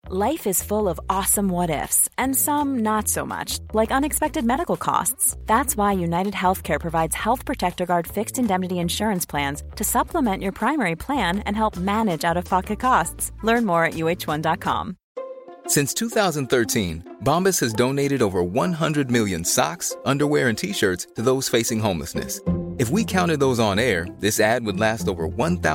Life is full of awesome what-ifs, and some not so much, like unexpected medical costs. That's why United Healthcare provides Health Protector Guard fixed indemnity insurance plans to supplement your primary plan and help manage out-of-pocket costs. Learn more at uh1.com. Since 2013, Bombas has donated over 100 million socks, underwear, and T-shirts to those facing homelessness. If we counted those on air, this ad would last over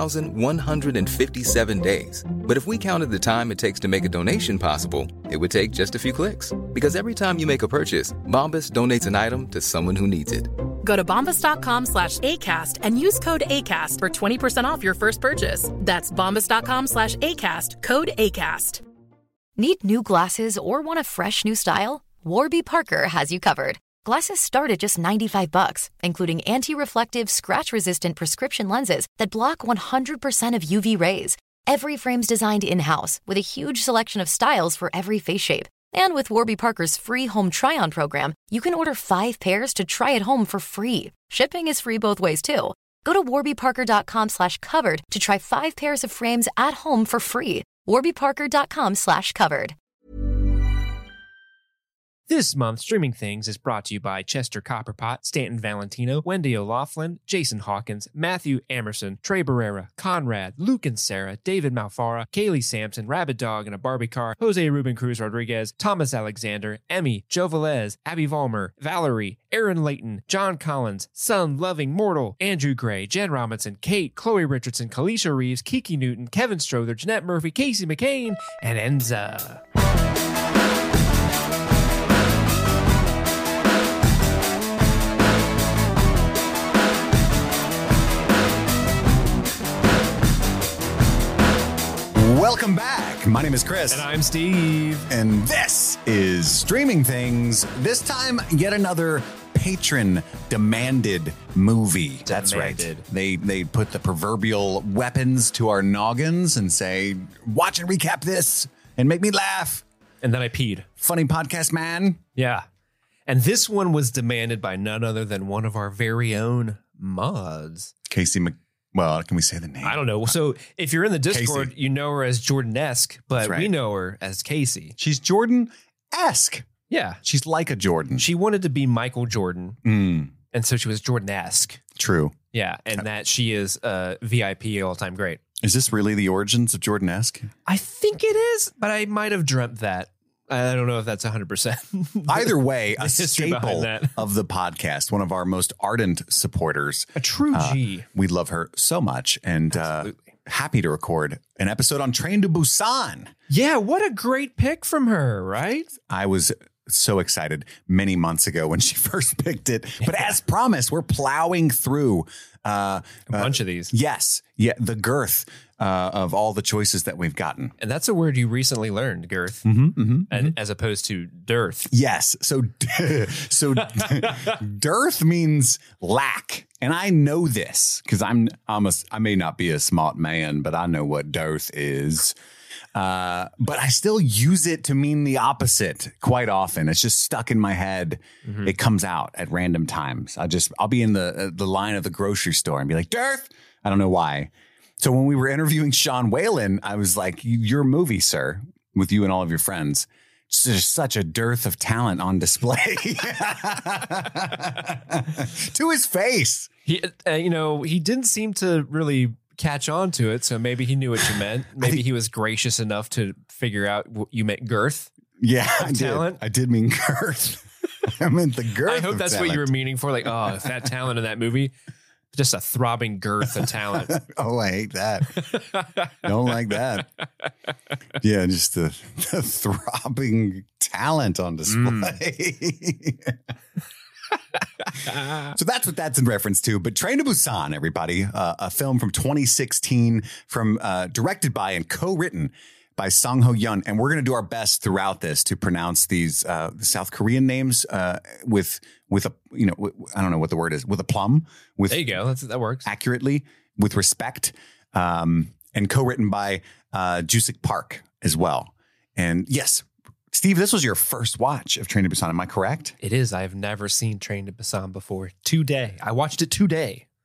1,157 days. But if we counted the time it takes to make a donation possible, it would take just a few clicks. Because every time you make a purchase, Bombas donates an item to someone who needs it. Go to bombas.com/ACAST and use code ACAST for 20% off your first purchase. That's bombas.com/ACAST, code ACAST. Need new glasses or want a fresh new style? Warby Parker has you covered. Glasses start at just $95, including anti-reflective, scratch-resistant prescription lenses that block 100% of UV rays. Every frame's designed in-house with a huge selection of styles for every face shape. And with Warby Parker's free home try-on program, you can order 5 pairs to try at home for free. Shipping is free both ways, too. Go to warbyparker.com/covered to try 5 pairs of frames at home for free. warbyparker.com/covered. This month, Streaming Things is brought to you by Chester Copperpot, Stanton Valentino, Wendy O'Loughlin, Jason Hawkins, Matthew Emerson, Trey Barrera, Conrad, Luke and Sarah, David Malfara, Kaylee Sampson, Rabbit Dog and a Barbie Car, Jose Ruben Cruz Rodriguez, Thomas Alexander, Emmy, Joe Velez, Abby Vollmer, Valerie, Aaron Layton, John Collins, Sun Loving Mortal, Andrew Gray, Jen Robinson, Kate, Chloe Richardson, Kalisha Reeves, Kiki Newton, Kevin Strother, Jeanette Murphy, Casey McCain, and Enza. Welcome back. My name is Chris. And I'm Steve. And this is Streaming Things. This time, yet another patron-demanded movie. That's right. They put the proverbial weapons to our noggins and say, watch and recap this and make me laugh. And then I peed. Funny podcast, man. Yeah. And this one was demanded by none other than one of our very own mods. Casey Well, can we say the name? I don't know. So if you're in the Discord, Casey. you know her as Jordan-esque, but right. we know her as Casey. She's Jordan-esque. Yeah. She's like a Jordan. She wanted to be Michael Jordan. And so she was Jordan-esque. True. Yeah. And that she is a VIP all-time great. Is this really the origins of Jordan-esque? I think it is, but I might have dreamt that. I don't know if that's 100%. Either way, a history staple behind that. of the podcast, one of our most ardent supporters. A true G. We love her so much and happy to record an episode on Train to Busan. Yeah, what a great pick from her, right? I was so excited many months ago when she first picked it. But as promised, we're plowing through a bunch of these. Yes. Yeah. The girth of all the choice that we've gotten. And that's a word you recently learned, girth, as opposed to dearth. Yes. So dearth means lack. And I know this because I may not be a smart man, but I know what dearth is. But I still use it to mean the opposite quite often. It's just stuck in my head. It comes out at random times. I'll be in the line of the grocery store and be like, dearth. I don't know why. So when we were interviewing Sean Whalen, I was like, your movie, sir, with you and all of your friends. There's such a dearth of talent on display. To his face. He didn't seem to really catch on to it. So maybe he knew what you meant. Maybe he was gracious enough to figure out you meant girth. Yeah, talent. I did mean girth. I meant the girth. I hope that's what you were meaning for. Like, oh, that talent in that movie. Just a throbbing girth of talent. Oh, I hate that. Don't like that. Yeah, just the throbbing talent on display. So that's what that's in reference to. But Train to Busan, everybody, a film from 2016 directed by and co-written by Song Ho Yun. And we're going to do our best throughout this to pronounce these South Korean names with a, I don't know what the word is, with a plum. There you go. That works. Accurately, with respect, and co-written by Jusik Park as well. And yes, Steve, this was your first watch of Train to Busan. Am I correct? It is. I have never seen Train to Busan before. Today. I watched it today.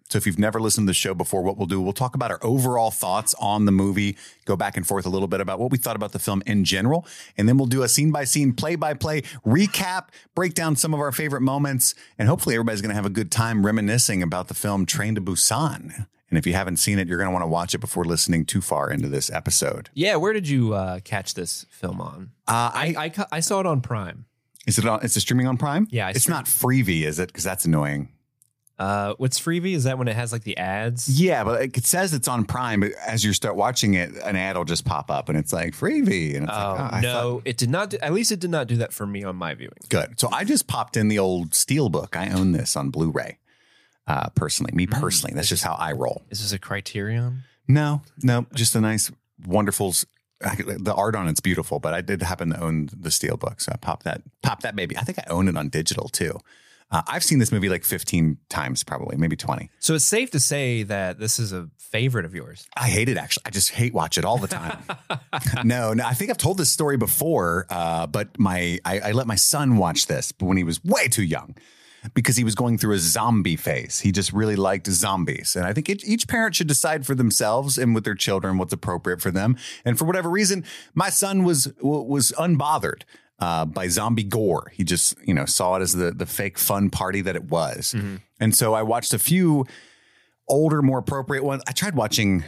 So if you've never listened to the show before, what we'll do, we'll talk about our overall thoughts on the movie, go back and forth a little bit about what we thought about the film in general. And then we'll do a scene by scene, play by play recap, break down some of our favorite moments. And hopefully everybody's going to have a good time reminiscing about the film Train to Busan. And if you haven't seen it, you're going to want to watch it before listening too far into this episode. Yeah. Where did you catch this film on? I saw it on Prime. Is it on? It's streaming on Prime? Yeah. It's not Freevee, is it? Because that's annoying. What's Freevee? Is that when it has like the ads? Yeah, but it says it's on Prime, but as you start watching it, an ad will just pop up and it's like Freevee. And it's no, it did not. At least it did not do that for me on my viewing. Good. So I just popped in the old Steelbook. I own this on Blu-ray. Personally, that's just how I roll. Is this a Criterion? No, just a nice, wonderful. The art on it's beautiful, but I did happen to own the Steelbook, so I popped that baby. I think I own it on digital too. I've seen this movie like 15 times, probably, maybe 20. So it's safe to say that this is a favorite of yours. I hate it, actually. I just watch it all the time. No, I think I've told this story before, but I let my son watch this, but when he was way too young, because he was going through a zombie phase. He just really liked zombies. And I think each parent should decide for themselves and with their children what's appropriate for them. And for whatever reason, my son was unbothered by zombie gore. He just, saw it as the fake fun party that it was. Mm-hmm. And so I watched a few older, more appropriate ones. I tried watching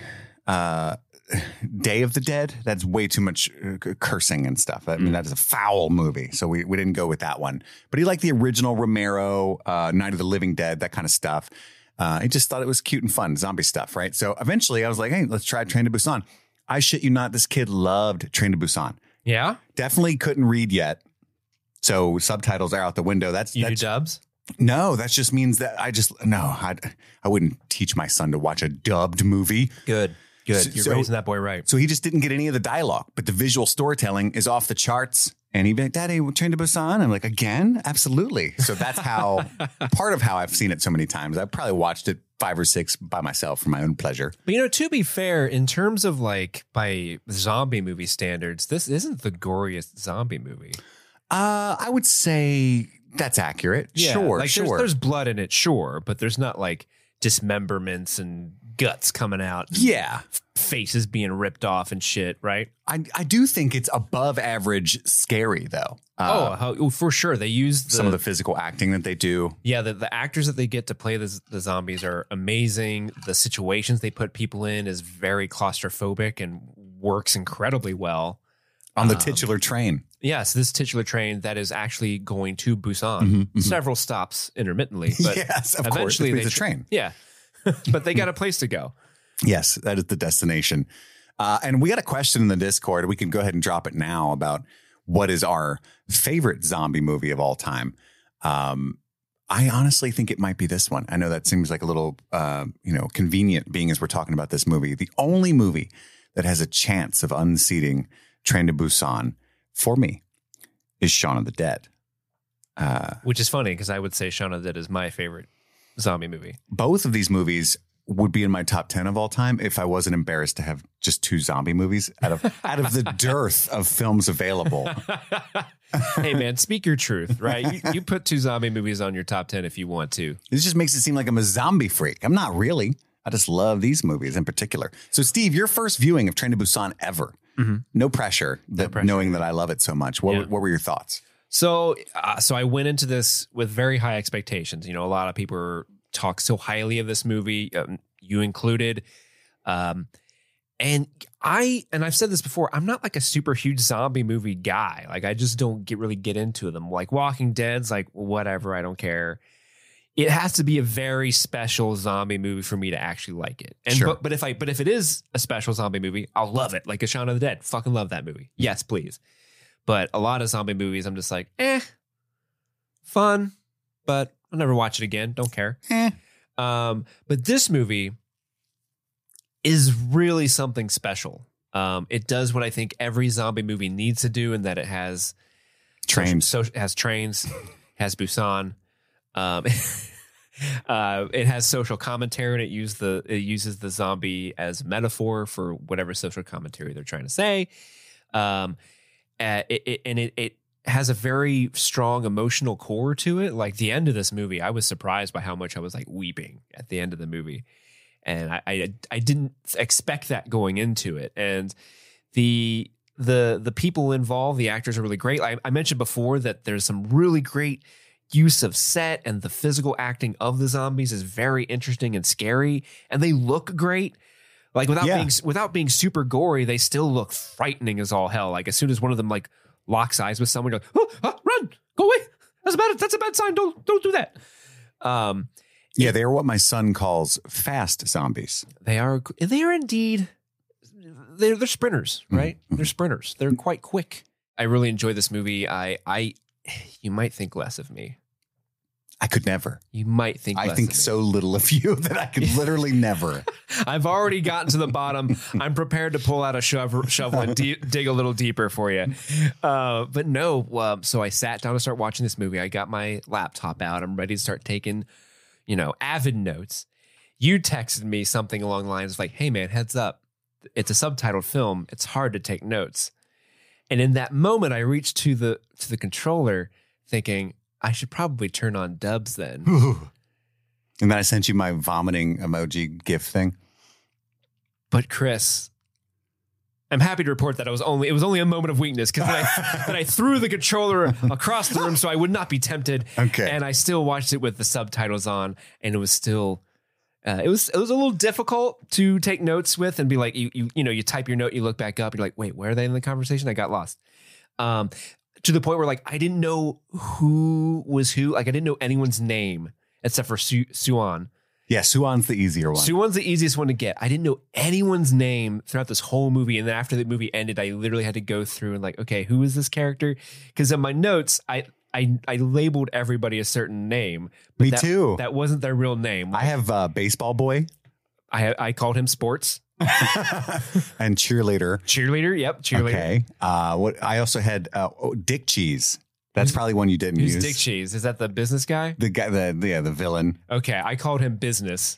Day of the Dead. That's way too much cursing and stuff. I mean, that is a foul movie. So we didn't go with that one. But he liked the original Romero, Night of the Living Dead, that kind of stuff. He just thought it was cute and fun, zombie stuff, right? So eventually I was like, hey, let's try Train to Busan. I shit you not, this kid loved Train to Busan. Yeah? Definitely couldn't read yet. So subtitles are out the window. You do dubs? No, that just means that I wouldn't teach my son to watch a dubbed movie. Good. You're raising that boy right. So he just didn't get any of the dialogue, but the visual storytelling is off the charts. And he'd be like, Daddy, Train to Busan. I'm like, again? Absolutely. So that's how part of how I've seen it so many times. I've probably watched it 5 or 6 by myself for my own pleasure. But, to be fair, in terms of like by zombie movie standards, this isn't the goriest zombie movie. I would say that's accurate. Yeah, sure. There's blood in it, sure, but there's not like dismemberments and guts coming out. Yeah. Faces being ripped off and shit, right? I do think it's above average scary, though. For sure. They use some of the physical acting that they do. Yeah, the actors that they get to play the zombies are amazing. The situations they put people in is very claustrophobic and works incredibly well. On the titular train. Yes, this titular train that is actually going to Busan. Several stops intermittently. But yes, of eventually course. It's a train. Yeah. But they got a place to go. Yes, that is the destination. And we got a question in the Discord. We can go ahead and drop it now about what is our favorite zombie movie of all time. I honestly think it might be this one. I know that seems like a little, convenient being as we're talking about this movie. The only movie that has a chance of unseating Train to Busan for me is Shaun of the Dead. Which is funny because I would say Shaun of the Dead is my favorite zombie movie. Both of these movies would be in my top 10 of all time if I wasn't embarrassed to have just 2 zombie movies out of the dearth of films available. Hey man, speak your truth, right? You put 2 zombie movies on your top 10 if you want to. This just makes it seem like I'm a zombie freak. I'm not really. I just love these movies in particular. So Steve, your first viewing of Train to Busan ever. Mm-hmm. No pressure, knowing that I love it so much. What were your thoughts? So I went into this with very high expectations. A lot of people talk so highly of this movie, you included. And I've said this before, I'm not like a super huge zombie movie guy. Like I just don't really get into them. Like Walking Dead's like whatever, I don't care. It has to be a very special zombie movie for me to actually like it. And sure. but if it is a special zombie movie, I'll love it. Like a Shaun of the Dead. Fucking love that movie. Yes, please. But a lot of zombie movies, I'm just like, fun, but I'll never watch it again. Don't care. But this movie is really something special. It does what I think every zombie movie needs to do, in that it has trains. It has trains, has Busan. It has social commentary, and it uses the zombie as metaphor for whatever social commentary they're trying to say. It has a very strong emotional core to it. Like the end of this movie, I was surprised by how much I was like weeping at the end of the movie. And I didn't expect that going into it. And the people involved, the actors are really great. I mentioned before that there's some really great use of set, and the physical acting of the zombies is very interesting and scary, and they look great. Like without being super gory, they still look frightening as all hell. Like as soon as one of them like locks eyes with someone, you're like, run, go away. That's a bad sign. Don't do that. Yeah, they are what my son calls fast zombies. They are indeed. They're sprinters, right? Mm-hmm. They're sprinters. They're quite quick. I really enjoy this movie. You might think less of me. I could never. You might think less I think of me. so little of you that I could literally never. I've already gotten to the bottom. I'm prepared to pull out a shovel and dig a little deeper for you. But no, so I sat down to start watching this movie. I got my laptop out. I'm ready to start taking, avid notes. You texted me something along the lines of like, hey man, heads up. It's a subtitled film. It's hard to take notes. And in that moment, I reached to the controller thinking, I should probably turn on dubs then. And then I sent you my vomiting emoji GIF thing. But Chris, I'm happy to report that it was only a moment of weakness because then I threw the controller across the room so I would not be tempted. Okay. And I still watched it with the subtitles on, and it was still it was a little difficult to take notes with and be like, you type your note, you look back up, you're like, wait, where are they in the conversation? I got lost. To the point where like I didn't know who was who. Like I didn't know anyone's name except for Suan. Yeah, Suan's the easier one. Suan's the easiest one to get. I didn't know anyone's name throughout this whole movie. And then after the movie ended, I literally had to go through and like, okay, who is this character? Because in my notes, I labeled everybody a certain name. But Me too. That wasn't their real name. I have Baseball Boy. I called him Sports. And Cheerleader. Yep, Cheerleader. Okay. I also had Dick Cheese. That's probably one you didn't use. Who's Dick Cheese? Is that the business guy? The guy, the villain. Okay, I called him Business.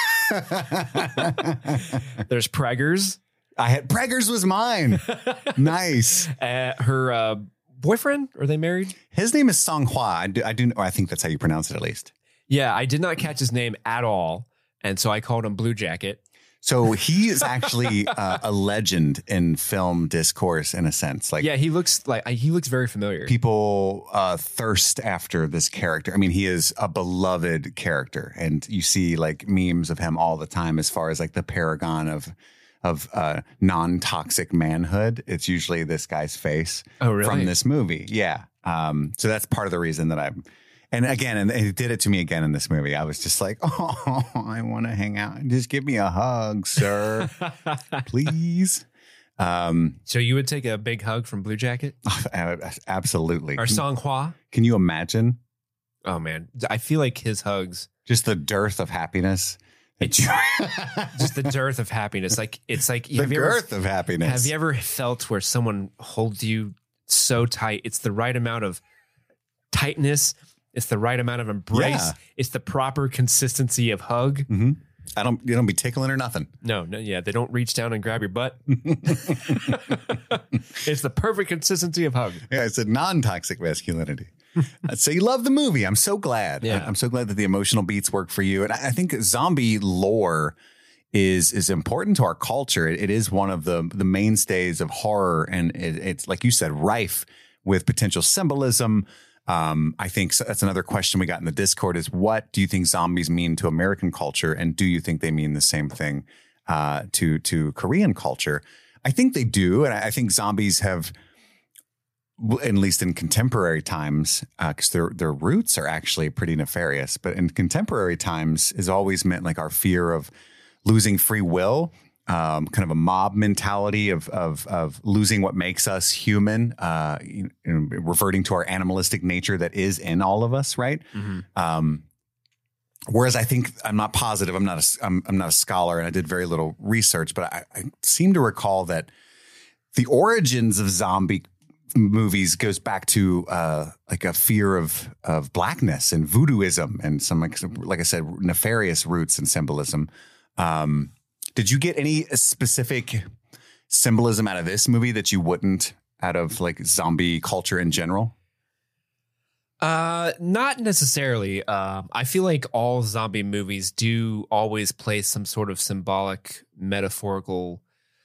There's Preggers. Preggers was mine. Nice. Her boyfriend? Are they married? His name is Song Hwa. I think that's how you pronounce it at least. Yeah, I did not catch his name at all, and so I called him Blue Jacket. So he is actually a legend in film discourse in a sense. Like, yeah, he looks very familiar. People thirst after this character. I mean, he is a beloved character, and you see like memes of him all the time as far as like the paragon of non-toxic manhood. It's usually this guy's face from this movie. Yeah. So that's part of the reason that and again, and he did it to me again in this movie. I was just like, oh, I want to hang out. Just give me a hug, sir. Please. So you would take a big hug from Blue Jacket? Absolutely. Or Song Hwa? Can you imagine? Oh, man. I feel like his hugs. Just the dearth of happiness. It's just the dearth of happiness. It's like the girth of happiness. Have you ever felt where someone holds you so tight? It's the right amount of tightness. It's the right amount of embrace. Yeah. It's the proper consistency of hug. Mm-hmm. You don't be tickling or nothing. No, yeah. They don't reach down and grab your butt. It's the perfect consistency of hug. Yeah, it's a non-toxic masculinity. So you love the movie. I'm so glad. Yeah. I'm so glad that the emotional beats work for you. And I think zombie lore is important to our culture. It is one of the mainstays of horror. And it's like you said, rife with potential symbolism. I think that's another question we got in the Discord is what do you think zombies mean to American culture? And do you think they mean the same thing to Korean culture? I think they do. And I think zombies have, at least in contemporary times, because their roots are actually pretty nefarious, but in contemporary times has always meant like our fear of losing free will, kind of a mob mentality of losing what makes us human, reverting to our animalistic nature that is in all of us, right? Mm-hmm. Whereas I think I'm not positive. I'm not a scholar, and I did very little research, but I seem to recall that the origins of zombie movies goes back to like a fear of blackness and voodooism and some like I said nefarious roots and symbolism. Did you get any specific symbolism out of this movie that you wouldn't out of like zombie culture in general? Not necessarily. I feel like all zombie movies do always place some sort of symbolic, metaphorical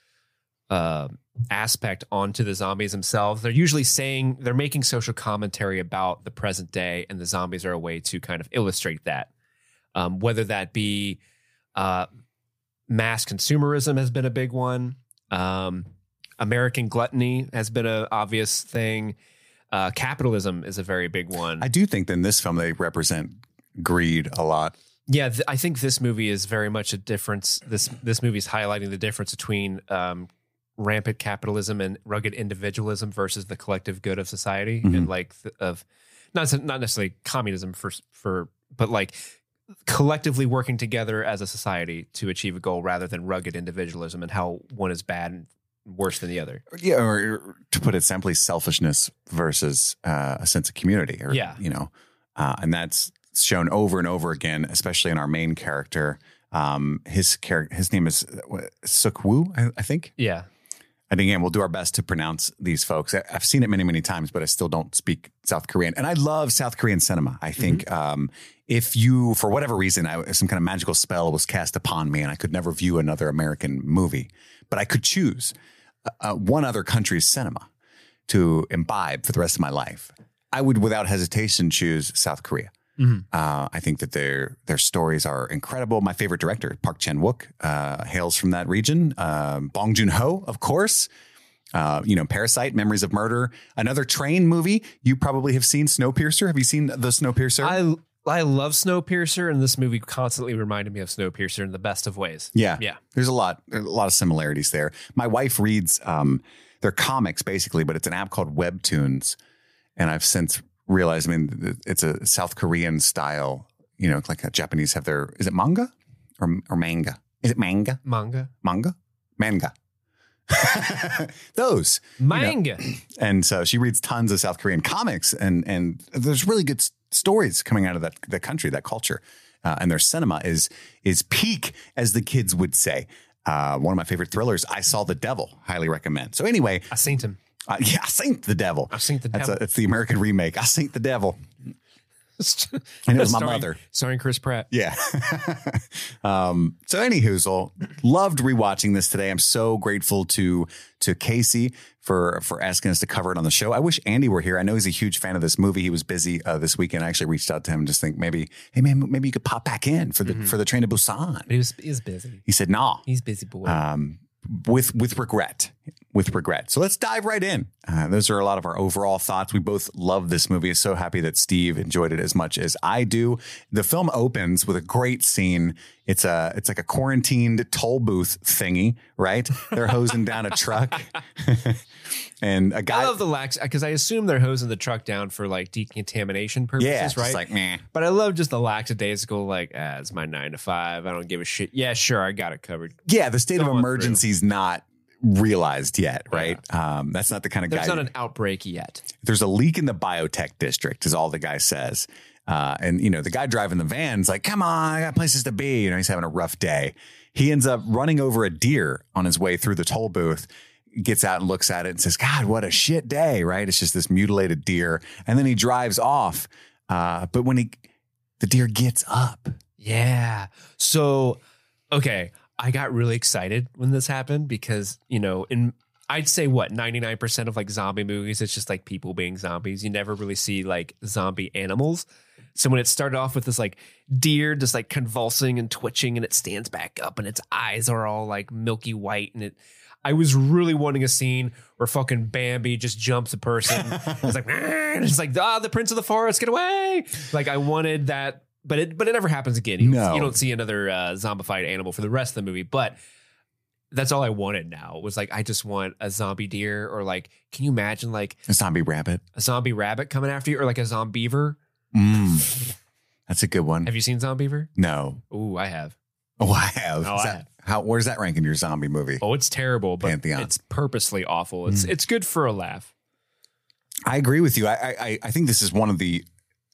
aspect onto the zombies themselves. They're usually they're making social commentary about the present day, and the zombies are a way to kind of illustrate that. Whether that be mass consumerism has been a big one. American gluttony has been an obvious thing. Capitalism is a very big one. I do think that in this film they represent greed a lot. Yeah, I think this movie is very much a difference. This movie is highlighting the difference between rampant capitalism and rugged individualism versus the collective good of society, and like of not necessarily communism but like collectively working together as a society to achieve a goal, rather than rugged individualism and how one is bad and worse than the other. Yeah, or to put it simply, selfishness versus a sense of community. Or, you know, and that's shown over and over again, especially in our main character. His name is Suk Woo, I think. Yeah. And again, we'll do our best to pronounce these folks. I've seen it many, many times, but I still don't speak South Korean. And I love South Korean cinema. I think if you, for whatever reason, some kind of magical spell was cast upon me and I could never view another American movie, but I could choose one other country's cinema to imbibe for the rest of my life, I would without hesitation choose South Korea. I think that their stories are incredible. My favorite director, Park Chan-wook, hails from that region. Bong Joon-ho, of course. Parasite, Memories of Murder. Another train movie you probably have seen, Snowpiercer. Have you seen the Snowpiercer? I love Snowpiercer, and this movie constantly reminded me of Snowpiercer in the best of ways. Yeah. There's a lot of similarities there. My wife reads their comics basically, but it's an app called Webtoons, and I've since realized, it's a South Korean style, like a Japanese have their, is it manga or manga? Is it manga? Manga. Those. Manga. And so she reads tons of South Korean comics and there's really good stories coming out of that country, that culture. And their cinema is peak, as the kids would say. One of my favorite thrillers, I Saw the Devil, highly recommend. So anyway. I seen him. I Seen the Devil. I've seen the devil. It's the American remake. I Seen the Devil. And it was my mother. Starring Chris Pratt. Yeah. So anywho, loved rewatching this today. I'm so grateful to Casey for asking us to cover it on the show. I wish Andy were here. I know he's a huge fan of this movie. He was busy this weekend. I actually reached out to him and just think maybe you could pop back in for the Train to Busan. He was busy. He said, "Nah." He's busy boy. With regret. So let's dive right in. Those are a lot of our overall thoughts. We both love this movie. I'm so happy that Steve enjoyed it as much as I do. The film opens with a great scene. It's like a quarantined toll booth thingy, right? They're hosing down a truck. And a guy. I love the lax, because I assume they're hosing the truck down for like decontamination purposes, yeah, right? Just like, meh. But I love just the lackadaisical, like, it's my 9 to 5. I don't give a shit. Yeah, sure, I got it covered. Yeah, the state of emergency is not realized yet, right? Yeah. That's not the kind of guy. There's not an outbreak yet. There's a leak in the biotech district, is all the guy says. And the guy driving the van's like, come on, I got places to be. He's having a rough day. He ends up running over a deer on his way through the toll booth, gets out and looks at it and says, God, what a shit day, right? It's just this mutilated deer. And then he drives off. But when the deer gets up. Yeah. So, okay. I got really excited when this happened because, I'd say 99% of like zombie movies, it's just like people being zombies. You never really see like zombie animals. So when it started off with this like deer just like convulsing and twitching and it stands back up and its eyes are all like milky white and I was really wanting a scene where fucking Bambi just jumps a person. It's like, and it's like, the Prince of the Forest, get away. Like I wanted that, but it never happens again. You don't see another zombified animal for the rest of the movie, but that's all I wanted now. It was like, I just want a zombie deer, or like, can you imagine like a zombie rabbit coming after you, or like a zombiever? That's a good one. Have you seen Zombiever? No. Ooh, I have. Oh, I have. Where does that rank in your zombie movie? Oh, it's terrible, but Pantheon. It's purposely awful. It's good for a laugh. I agree with you. I think this is one of the.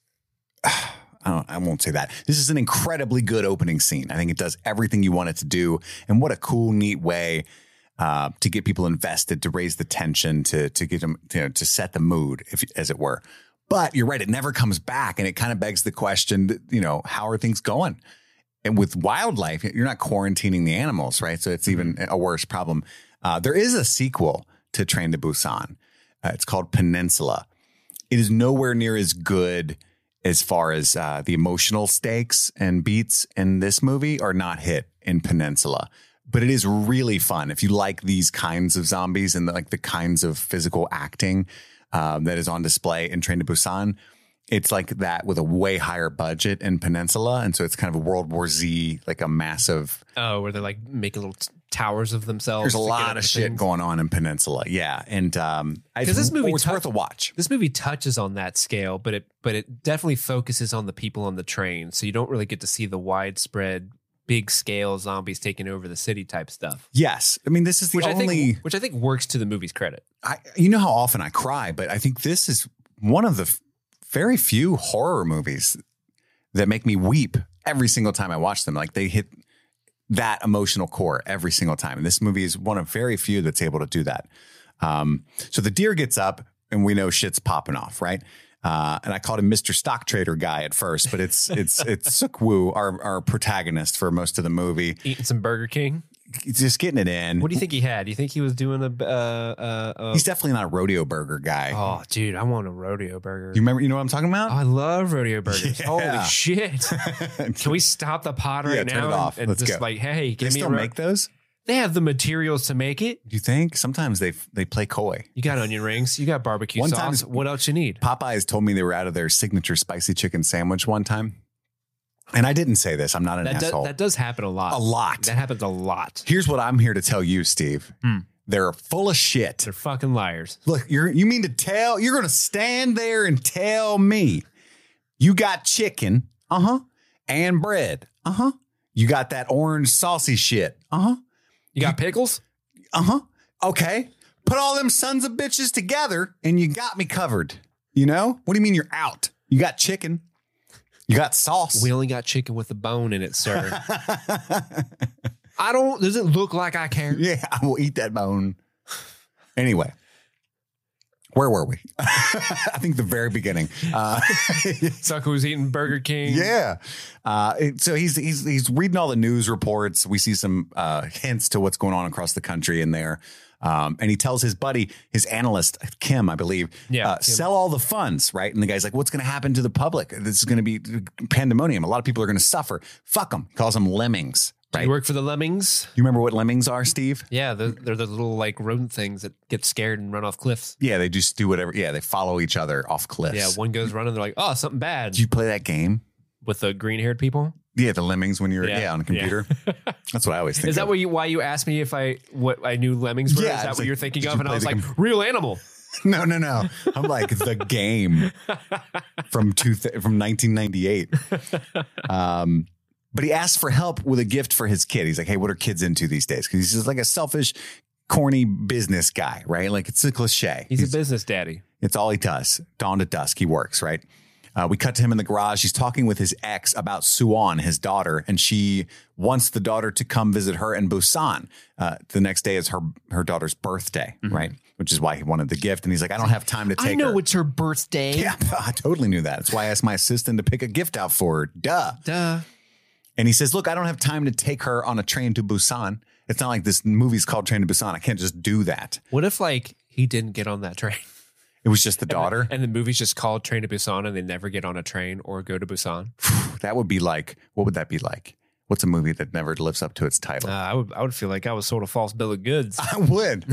I won't say that. This is an incredibly good opening scene. I think it does everything you want it to do. And what a cool, neat way to get people invested, to raise the tension, to get them, to set the mood, as it were. But you're right, it never comes back. And it kind of begs the question, how are things going? And with wildlife, you're not quarantining the animals, right? So it's even a worse problem. There is a sequel to Train to Busan. It's called Peninsula. It is nowhere near as good as far as the emotional stakes and beats in this movie are not hit in Peninsula. But it is really fun if you like these kinds of zombies and the kinds of physical acting that is on display in Train to Busan. It's like that with a way higher budget in Peninsula. And so it's kind of a World War Z, like a massive. Oh, where they're like making little towers of themselves. There's a lot of shit going on in Peninsula. Yeah. And because this movie it's worth a watch. This movie touches on that scale, but it definitely focuses on the people on the train. So you don't really get to see the widespread, big scale zombies taking over the city type stuff. Yes. I mean, this is which I think works to the movie's credit. You know how often I cry, but I think this is one of the very few horror movies that make me weep every single time I watch them. Like they hit that emotional core every single time. And this movie is one of very few that's able to do that. So the deer gets up and we know shit's popping off, right? And I called him Mr. Stock Trader Guy at first, but it's Suk-woo, our protagonist for most of the movie. Eating some Burger King. He's just getting it in. What do you think he had? Do you think he was doing He's definitely not a rodeo burger guy. Oh, dude, I want a rodeo burger. You know what I'm talking about? Oh, I love rodeo burgers. Yeah. Holy shit. Can we stop the pod right now? Turn it off. And Let's just go. Hey, give they me still make those? They have the materials to make it. Do you think? Sometimes they play coy. You got onion rings. You got barbecue One sauce. time, what else you need? Popeyes told me they were out of their signature spicy chicken sandwich one time. And I didn't say this. I'm not an asshole. That does happen a lot. A lot. That happens a lot. Here's what I'm here to tell you, Steve. They're full of shit. They're fucking liars. Look, you mean to tell, you're going to stand there and tell me you got chicken, and bread, you got that orange saucy shit, You got pickles? Okay. Put all them sons of bitches together and you got me covered. What do you mean you're out? You got chicken. You got sauce. We only got chicken with a bone in it, sir. Does it look like I care? Yeah, I will eat that bone. Anyway, where were we? I think the very beginning. Sucker was eating Burger King. Yeah. So he's reading all the news reports. We see some hints to what's going on across the country in there. And he tells his buddy, his analyst, Kim, I believe, sell all the funds, right? And the guy's like, what's going to happen to the public? This is going to be pandemonium. A lot of people are going to suffer. Fuck them. He calls them lemmings. Right? You work for the lemmings? You remember what lemmings are, Steve? Yeah, they're the little rodent things that get scared and run off cliffs. Yeah, they just do whatever. Yeah, they follow each other off cliffs. Yeah, one goes running. They're like, oh, something bad. Did you play that game? With the green-haired people? Yeah, the lemmings when you're on a computer. Yeah. That's what I always think. Is that why you asked me if I knew lemmings were? Yeah, is that what you're thinking of? And I was like, game? Real animal. No. I'm like the game from 1998. But he asks for help with a gift for his kid. He's like, hey, what are kids into these days? Because he's just like a selfish, corny business guy, right? Like it's a cliche. He's a business daddy. It's all he does. Dawn to dusk, he works, right? We cut to him in the garage. He's talking with his ex about Suwon, his daughter, and she wants the daughter to come visit her in Busan. The next day is her daughter's birthday, right? Which is why he wanted the gift. And he's like, I don't have time to take her. I know it's her birthday. Yeah, I totally knew that. That's why I asked my assistant to pick a gift out for her. Duh. And he says, look, I don't have time to take her on a train to Busan. It's not like this movie's called Train to Busan. I can't just do that. What if he didn't get on that train? It was just the daughter. And the movie's just called Train to Busan and they never get on a train or go to Busan. That would be like, what would that be like? What's a movie that never lives up to its title? I would feel like I was sold a false bill of goods. I would.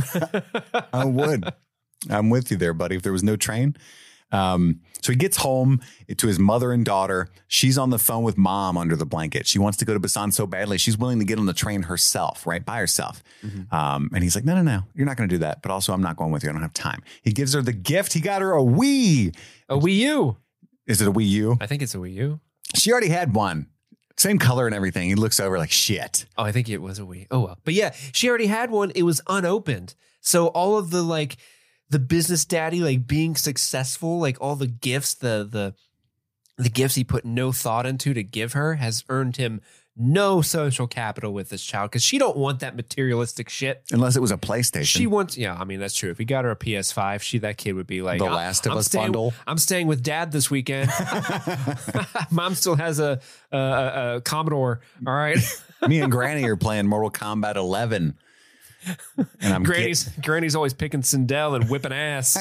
I'm with you there, buddy. If there was no train. So he gets home to his mother and daughter. She's on the phone with mom under the blanket. She wants to go to Busan so badly. She's willing to get on the train herself, right? By herself. And he's like, no. You're not going to do that. But also I'm not going with you. I don't have time. He gives her the gift. He got her a Wii. A Wii U. Is it a Wii U? I think it's a Wii U. She already had one. Same color and everything. He looks over like shit. Oh, I think it was a Wii. Oh, well. But yeah, she already had one. It was unopened. So all of the the business daddy, being successful, all the gifts, the gifts he put no thought into to give her has earned him no social capital with this child because she don't want that materialistic shit. Unless it was a PlayStation. She wants, I mean, that's true. If you got her a PS5, that kid would be like, The Last of Us bundle. I'm staying with Dad this weekend. Mom still has a Commodore. All right. Me and Granny are playing Mortal Kombat 11. And I'm Granny's always picking Sindel and whipping ass.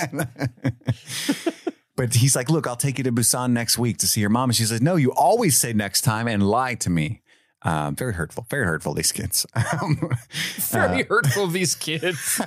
But he's like, look, I'll take you to Busan next week to see your mom. And she says, no, you always say next time and lie to me. Very hurtful, these kids. Very hurtful, these kids.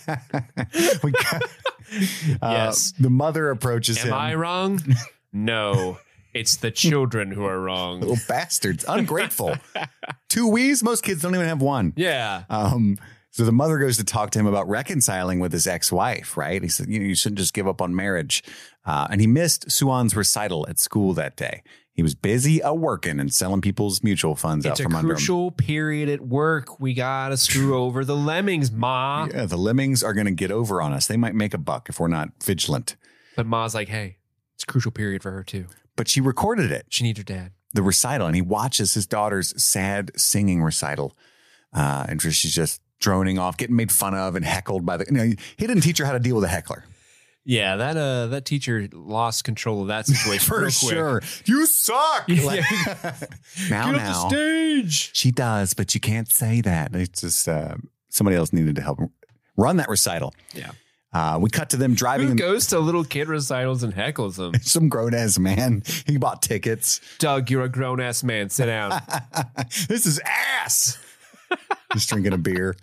Yes. The mother approaches him. Am I wrong? No, it's the children who are wrong. Little bastards, ungrateful. 2 Wiis? Most kids don't even have one. Yeah. So the mother goes to talk to him about reconciling with his ex-wife, right? He said, you shouldn't just give up on marriage. And he missed Suwon's recital at school that day. He was busy working and selling people's mutual funds out from under him. It's a crucial period at work. We got to screw over the lemmings, Ma. Yeah, the lemmings are going to get over on us. They might make a buck if we're not vigilant. But Ma's like, hey, it's a crucial period for her too. But she recorded it. She needs her dad. The recital. And he watches his daughter's sad singing recital. And she's just droning off, getting made fun of and heckled by he didn't teach her how to deal with a heckler. Yeah, that teacher lost control of that situation for real sure. quick. You suck. Yeah. Now, Get off the stage. She does, but you can't say that. It's just somebody else needed to help run that recital. Yeah. We cut to them driving. Who goes to little kid recitals and heckles them? Some grown ass man. He bought tickets. Doug, you're a grown ass man. Sit down. This is ass. Just drinking a beer.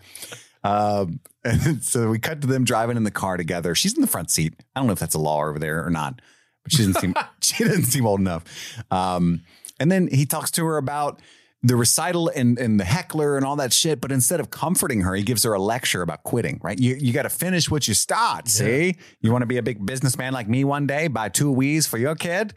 And so we cut to them driving in the car together. She's in the front seat. I don't know if that's a law over there or not, but she didn't seem old enough. And then he talks to her about the recital and the heckler and all that shit. But instead of comforting her, he gives her a lecture about quitting, right? You got to finish what you start. Yeah. See, you want to be a big businessman like me one day, buy 2 Wiis for your kid.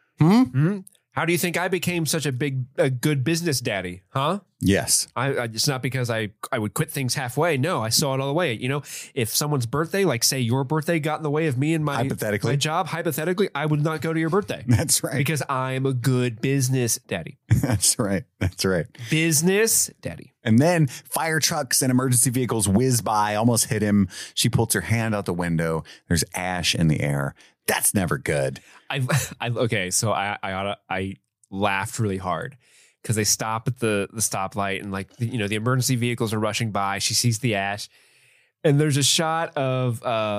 How do you think I became such a good business daddy? Huh? Yes. It's not because I would quit things halfway. No, I saw it all the way. If someone's birthday, like say your birthday, got in the way of me and my job, hypothetically, I would not go to your birthday. That's right. Because I'm a good business daddy. That's right. Business daddy. And then fire trucks and emergency vehicles whiz by, almost hit him. She pulls her hand out the window. There's ash in the air. That's never good. So I laughed really hard because they stop at the stoplight and the emergency vehicles are rushing by. She sees the ash and there's a shot of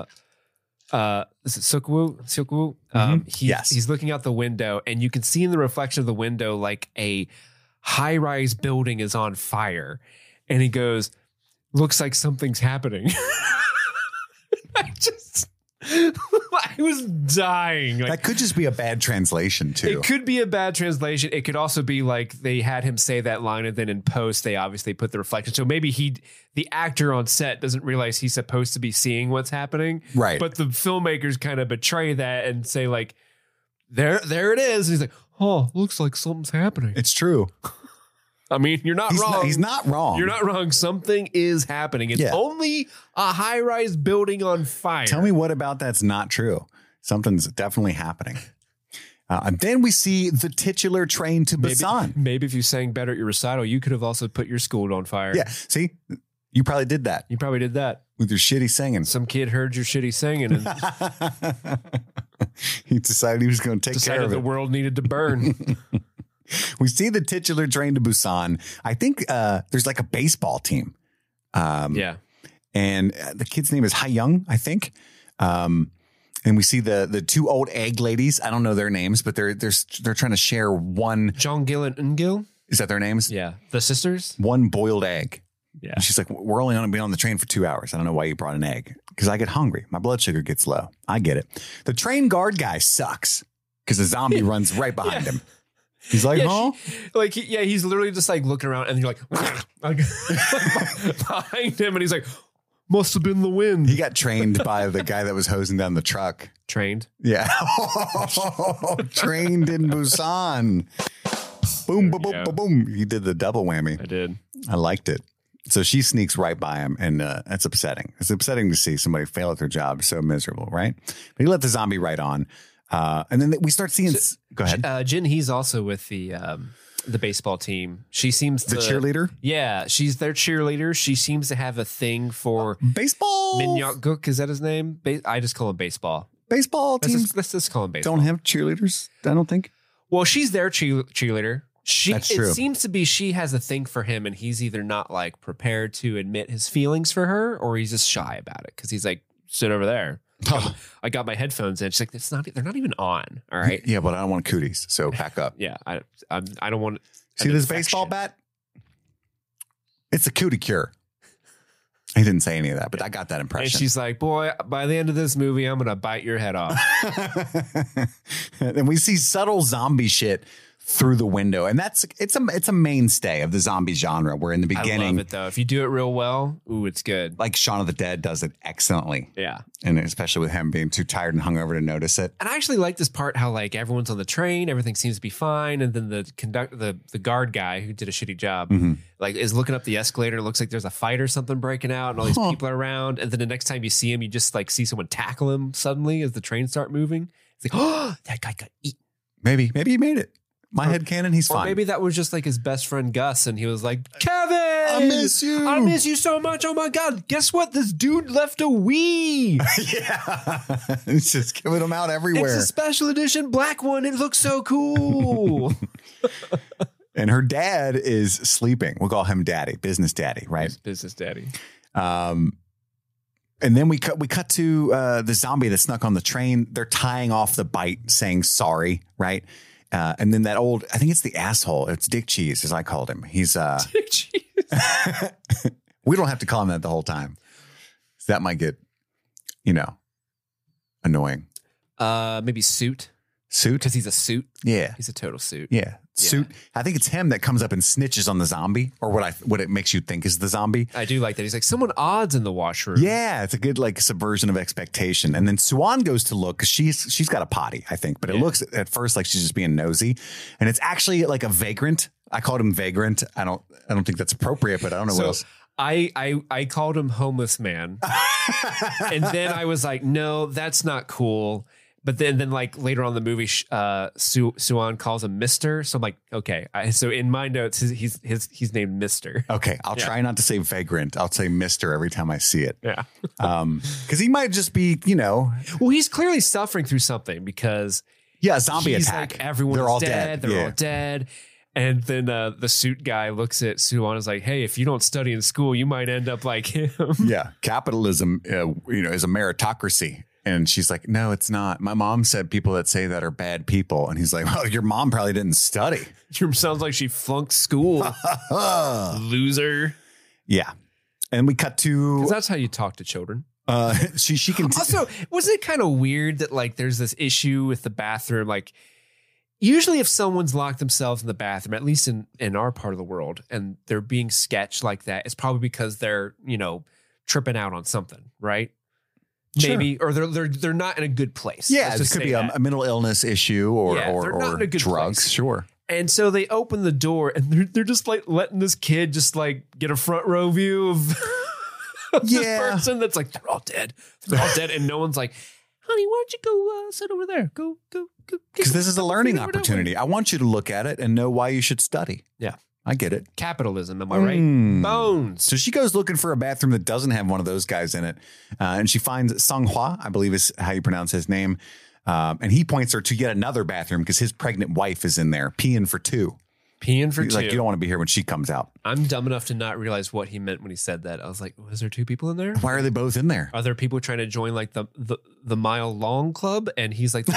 is it Seok-woo? Yes. He's looking out the window and you can see in the reflection of the window like a high-rise building is on fire and he goes, looks like something's happening. I was dying. That could just be a bad translation too. It could be a bad translation. It could also be like they had him say that line and then in post they obviously put the reflection. So maybe the actor on set doesn't realize he's supposed to be seeing what's happening. Right. But the filmmakers kind of betray that and say like, there it is. And he's like, oh, looks like something's happening. It's true. I mean, you're not wrong. He's not wrong. You're not wrong. Something is happening. It's only a high-rise building on fire. Tell me what about that's not true. Something's definitely happening. And then we see the titular train to Busan. Maybe if you sang better at your recital, you could have also put your school on fire. Yeah. See, you probably did that. You probably did that. With your shitty singing. Some kid heard your shitty singing and he decided he was going to take care of it. The world needed to burn. We see the titular train to Busan. I think there's like a baseball team. Yeah. And the kid's name is Ha-young, I think. And we see the 2 old egg ladies. I don't know their names, but they're trying to share one. Jong-gil and Eun-gil? Is that their names? Yeah. The sisters? One boiled egg. Yeah. And she's like, we're only going to be on the train for 2 hours. I don't know why you brought an egg. Because I get hungry. My blood sugar gets low. I get it. The train guard guy sucks because a zombie runs right behind him. He's like, huh? He's literally just like looking around and you're like behind him and he's like, must have been the wind. He got trained by the guy that was hosing down the truck. Trained? Yeah. Trained in Busan. Boom, boom, boom, boom, boom. He did the double whammy. I did. I liked it. So she sneaks right by him, and that's upsetting. It's upsetting to see somebody fail at their job. So miserable, right? But he let the zombie right on. And then we start seeing. Go ahead. Jin, he's also with the the baseball team. She seems The cheerleader? Yeah, she's their cheerleader. She seems to have a thing for baseball. Min Young Gook, is that his name? I just call him baseball. Baseball teams Let's just call him baseball. don't have cheerleaders, I don't think. Well, she's their cheerleader. That's true. It seems to be she has a thing for him, and he's either not like prepared to admit his feelings for her, or he's just shy about it because he's like, sit over there. I got my headphones in. She's like, they're not even on. All right. Yeah, but I don't want cooties, so pack up. Yeah, I don't want. See this baseball bat? It's a cootie cure. He didn't say any of that, but I got that impression. And she's like, boy, by the end of this movie, I'm going to bite your head off. And we see subtle zombie shit through the window. And it's a mainstay of the zombie genre, where in the beginning, I love it though. If you do it real well, ooh, it's good. like Shaun of the Dead does it excellently. Yeah. And especially with him being too tired and hungover to notice it. And I actually like this part, how like everyone's on the train, everything seems to be fine, and then the guard guy who did a shitty job like is looking up the escalator. It looks like there's a fight or something breaking out, and all these people are around. And then the next time you see him, you just like see someone tackle him suddenly as the train start moving. It's like, oh, that guy got eaten. Maybe he made it. My headcanon, he's Or fine. maybe that was just like his best friend Gus, and he was like, Kevin, I miss you. I miss you so much. Oh my God. Guess what? This dude left a Wii. Yeah. He's just giving them out everywhere. It's a special edition black one. It looks so cool. And her dad is sleeping. We'll call him Daddy, business daddy, right? Business daddy. And then we cut to the zombie that snuck on the train. They're tying off the bite, saying sorry, right? And then that old, I think it's the asshole. It's Dick Cheese, as I called him. He's Dick Cheese. We don't have to call him that the whole time. That might get, annoying. Maybe Suit. Suit? Because he's a suit. Yeah. He's a total suit. Yeah. Suit. I think it's him that comes up and snitches on the zombie, or what it makes you think is the zombie. I do like that. He's like, someone odd's in the washroom. Yeah, it's a good like subversion of expectation. And then Suan goes to look because she's got a potty, I think, but it looks at first like she's just being nosy, and it's actually like a vagrant. I called him vagrant. I don't think that's appropriate, but I don't know what else. I called him homeless man, and then I was like, no, that's not cool. But then like later on in the movie, Suan calls him Mister. So I'm like, okay. So in my notes, he's named Mister. Okay, I'll try not to say vagrant. I'll say Mister every time I see it. Yeah, because he might just be, Well, he's clearly suffering through something because zombie he's attack. Like, everyone's all dead. They're all dead. And then the suit guy looks at Suan and is like, hey, if you don't study in school, you might end up like him. Yeah, capitalism, is a meritocracy. And she's like, no, it's not. My mom said people that say that are bad people. And he's like, well, your mom probably didn't study. Sounds like she flunked school. Loser. Yeah. And we cut to... Because that's how you talk to children. She can... Also, wasn't it kind of weird that like there's this issue with the bathroom? Like usually if someone's locked themselves in the bathroom, at least in our part of the world, and they're being sketched like that, it's probably because they're, tripping out on something, right? Maybe, or they're not in a good place. Yeah, it could be a mental illness issue or drugs. Place. Sure. And so they open the door and they're just like letting this kid just like get a front row view of this person that's like, they're all dead. They're all dead. And no one's like, honey, why don't you go sit over there? Go. Because this is a learning opportunity. I want you to look at it and know why you should study. Yeah. I get it. Capitalism, am I right? Bones. So she goes looking for a bathroom that doesn't have one of those guys in it. And she finds Sung Hwa, I believe is how you pronounce his name. And he points her to yet another bathroom because his pregnant wife is in there peeing for two. He's like, you don't want to be here when she comes out. I'm dumb enough to not realize what he meant when he said that. I was like, was there two people in there? Why are they both in there? Are there people trying to join like the mile long club? And he's like the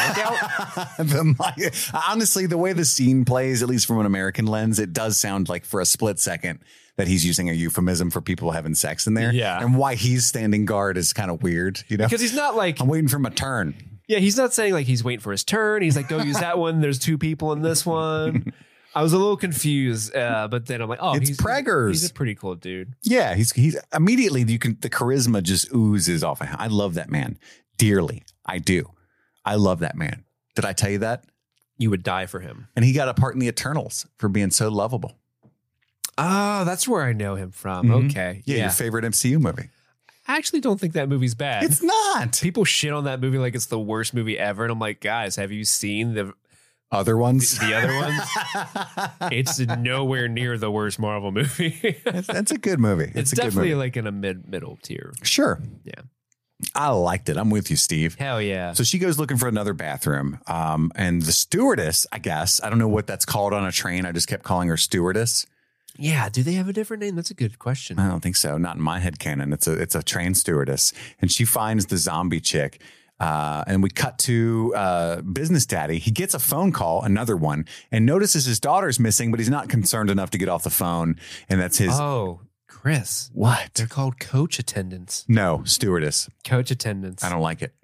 lookout? Honestly, the way the scene plays, at least from an American lens, it does sound like for a split second that he's using a euphemism for people having sex in there. Yeah. And why he's standing guard is kind of weird, Because he's not like, I'm waiting for my turn. Yeah, he's not saying like he's waiting for his turn. He's like, go use that one. There's two people in this one. I was a little confused, but then I'm like, oh, it's Preggers. He's a pretty cool dude. Yeah, he's immediately the charisma just oozes off of him. I love that man dearly. I do. I love that man. Did I tell you that? You would die for him. And he got a part in the Eternals for being so lovable. Oh, that's where I know him from. Mm-hmm. Okay. Yeah, your favorite MCU movie. I actually don't think that movie's bad. It's not. People shit on that movie like it's the worst movie ever. And I'm like, guys, have you seen other ones. The other ones. It's nowhere near the worst Marvel movie. That's a good movie. It's a good definitely movie. like in a middle tier. Sure. Yeah. I liked it. I'm with you, Steve. Hell yeah. So she goes looking for another bathroom. And the stewardess, I guess, I don't know what that's called on a train. I just kept calling her stewardess. Yeah. Do they have a different name? That's a good question. I don't think so. Not in my head canon. It's a train stewardess. And she finds the zombie chick. And we cut to Business Daddy. He gets a phone call, another one, and notices his daughter's missing, but he's not concerned enough to get off the phone. And that's his. Oh, Chris. What? They're called coach attendants. No, stewardess. Coach attendants. I don't like it.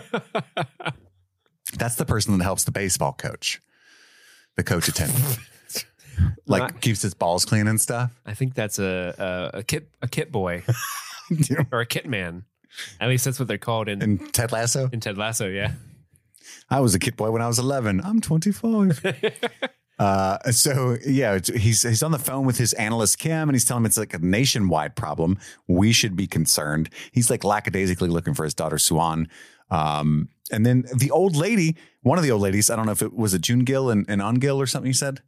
That's the person that helps the baseball coach. The coach attendant. Like keeps his balls clean and stuff. I think that's a kit boy or a kit man. At least that's what they're called in Ted Lasso. In Ted Lasso, yeah. I was a kit boy when I was 11. I'm 25. So yeah, he's on the phone with his analyst Kim, and he's telling him it's like a nationwide problem. We should be concerned. He's like lackadaisically looking for his daughter Suan. And then the old lady, one of the old ladies, I don't know if it was a June Gill and Ungill or something you said.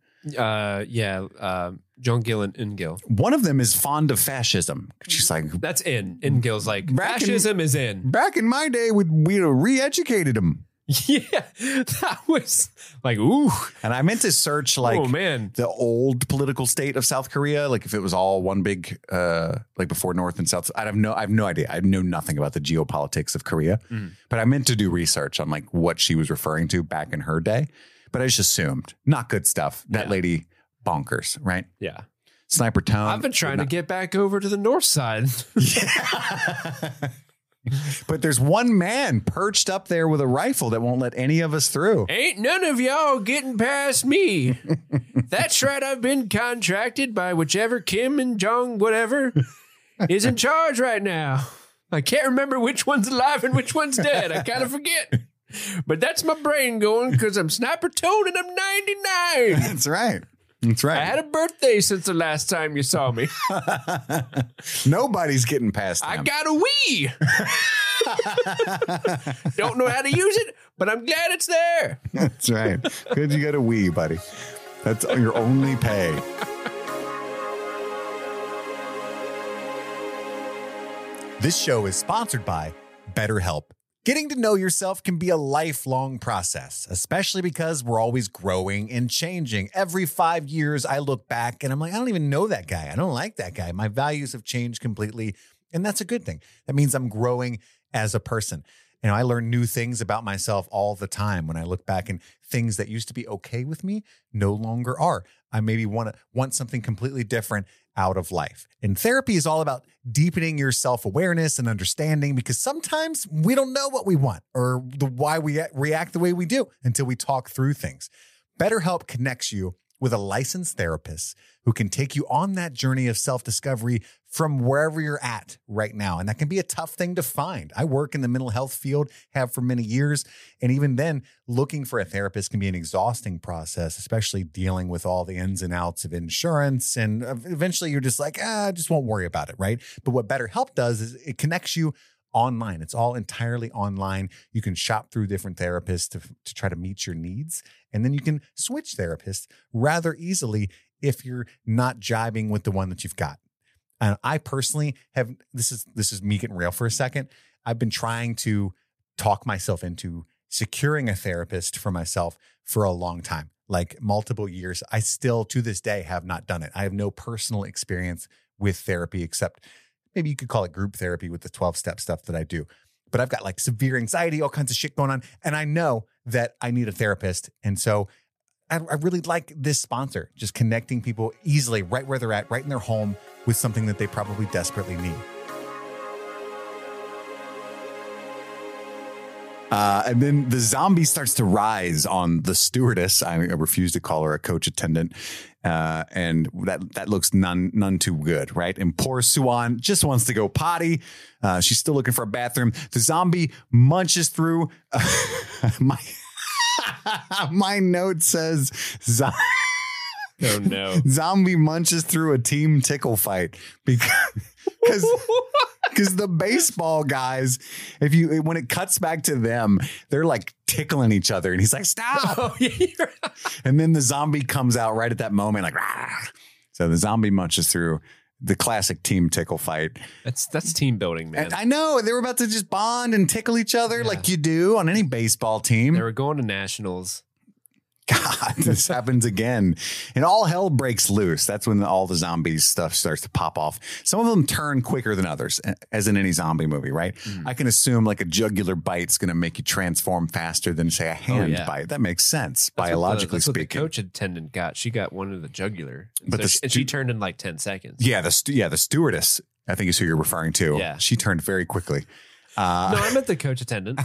John Gill and Ingill. One of them is fond of fascism. She's like, that's in. Ingill's like, fascism is in. Back in my day, we re-educated him. Yeah, that was like, ooh. And I meant to search like the old political state of South Korea, like if it was all one big, like before North and South. I have no idea. I know nothing about the geopolitics of Korea, but I meant to do research on like what she was referring to back in her day. But I just assumed not good stuff. That lady bonkers, right? Yeah. Sniper Tone. I've been trying to get back over to the north side. Yeah. But there's one man perched up there with a rifle that won't let any of us through. Ain't none of y'all getting past me. That's right. I've been contracted by whichever Kim and Jong whatever is in charge right now. I can't remember which one's alive and which one's dead. I kind of forget. But that's my brain going because I'm Sniper Toad and I'm 99. That's right. That's right. I had a birthday since the last time you saw me. Nobody's getting past them. I got a Wii. Don't know how to use it, but I'm glad it's there. That's right. Good you got a Wii, buddy. That's your only pay. This show is sponsored by BetterHelp. Getting to know yourself can be a lifelong process, especially because we're always growing and changing. Every 5 years, I look back and I'm like, I don't even know that guy. I don't like that guy. My values have changed completely. And that's a good thing. That means I'm growing as a person. You know, I learn new things about myself all the time when I look back, and things that used to be okay with me no longer are. I maybe want something completely different out of life. And therapy is all about deepening your self-awareness and understanding, because sometimes we don't know what we want or why we react the way we do until we talk through things. BetterHelp connects you with a licensed therapist who can take you on that journey of self-discovery from wherever you're at right now. And that can be a tough thing to find. I work in the mental health field, have for many years. And even then, looking for a therapist can be an exhausting process, especially dealing with all the ins and outs of insurance. And eventually you're just like, I just won't worry about it, right? But what BetterHelp does is it connects you online. It's all entirely online. You can shop through different therapists to try to meet your needs. And then you can switch therapists rather easily if you're not jiving with the one that you've got. And I personally have, this is me getting real for a second. I've been trying to talk myself into securing a therapist for myself for a long time, like multiple years. I still to this day have not done it. I have no personal experience with therapy, except maybe you could call it group therapy with the 12-step stuff that I do. But I've got like severe anxiety, all kinds of shit going on. And I know that I need a therapist. And so I really like this sponsor, just connecting people easily right where they're at, right in their home with something that they probably desperately need. And then the zombie starts to rise on the stewardess. I refuse to call her a coach attendant. And that looks none too good, right? And poor Suan just wants to go potty. She's still looking for a bathroom. The zombie munches through my note says oh no, zombie munches through a team tickle fight because Because the baseball guys, when it cuts back to them, they're like tickling each other, and he's like, "Stop!" Oh, yeah. And then the zombie comes out right at that moment, like, "Rah!" So the zombie munches through. The classic team tickle fight. That's team building, man. And I know they were about to just bond and tickle each other like you do on any baseball team. They were going to nationals. God, this happens again. And all hell breaks loose. That's when all the zombies stuff starts to pop off. Some of them turn quicker than others, as in any zombie movie, right? I can assume like a jugular bite's going to make you transform faster than, say, a hand bite. That makes sense, biologically speaking. What the coach attendant got. She got one of the jugular. But and she turned in like 10 seconds. Yeah, the stewardess, I think is who you're referring to. Yeah. She turned very quickly. No, I meant the coach attendant.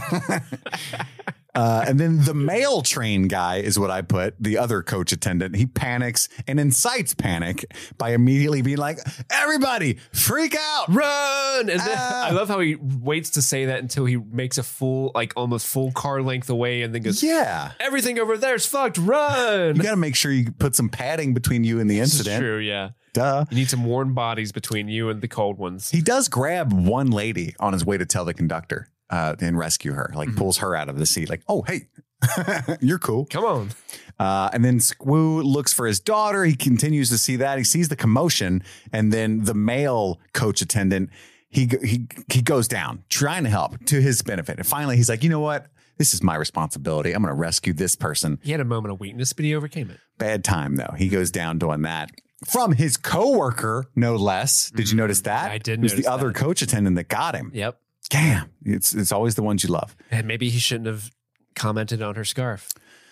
And then the male train guy is what I put, the other coach attendant. He panics and incites panic by immediately being like, everybody freak out, run. And then I love how he waits to say that until he makes a full, like almost full car length away and then goes, yeah, everything over there's fucked, run. You got to make sure you put some padding between you and the incident. This is true, yeah. Duh. You need some warm bodies between you and the cold ones. He does grab one lady on his way to tell the conductor and rescue her, like pulls her out of the seat, like, oh, hey, you're cool. Come on. And then Squoo looks for his daughter. He continues to see that. He sees the commotion. And then the male coach attendant, he goes down trying to help to his benefit. And finally, he's like, you know what? This is my responsibility. I'm going to rescue this person. He had a moment of weakness, but he overcame it. Bad time, though. He goes down doing that. From his coworker, no less. Did you notice that? I did notice notice the other coach attendant that got him. Yep. Damn. It's always the ones you love. And maybe he shouldn't have commented on her scarf.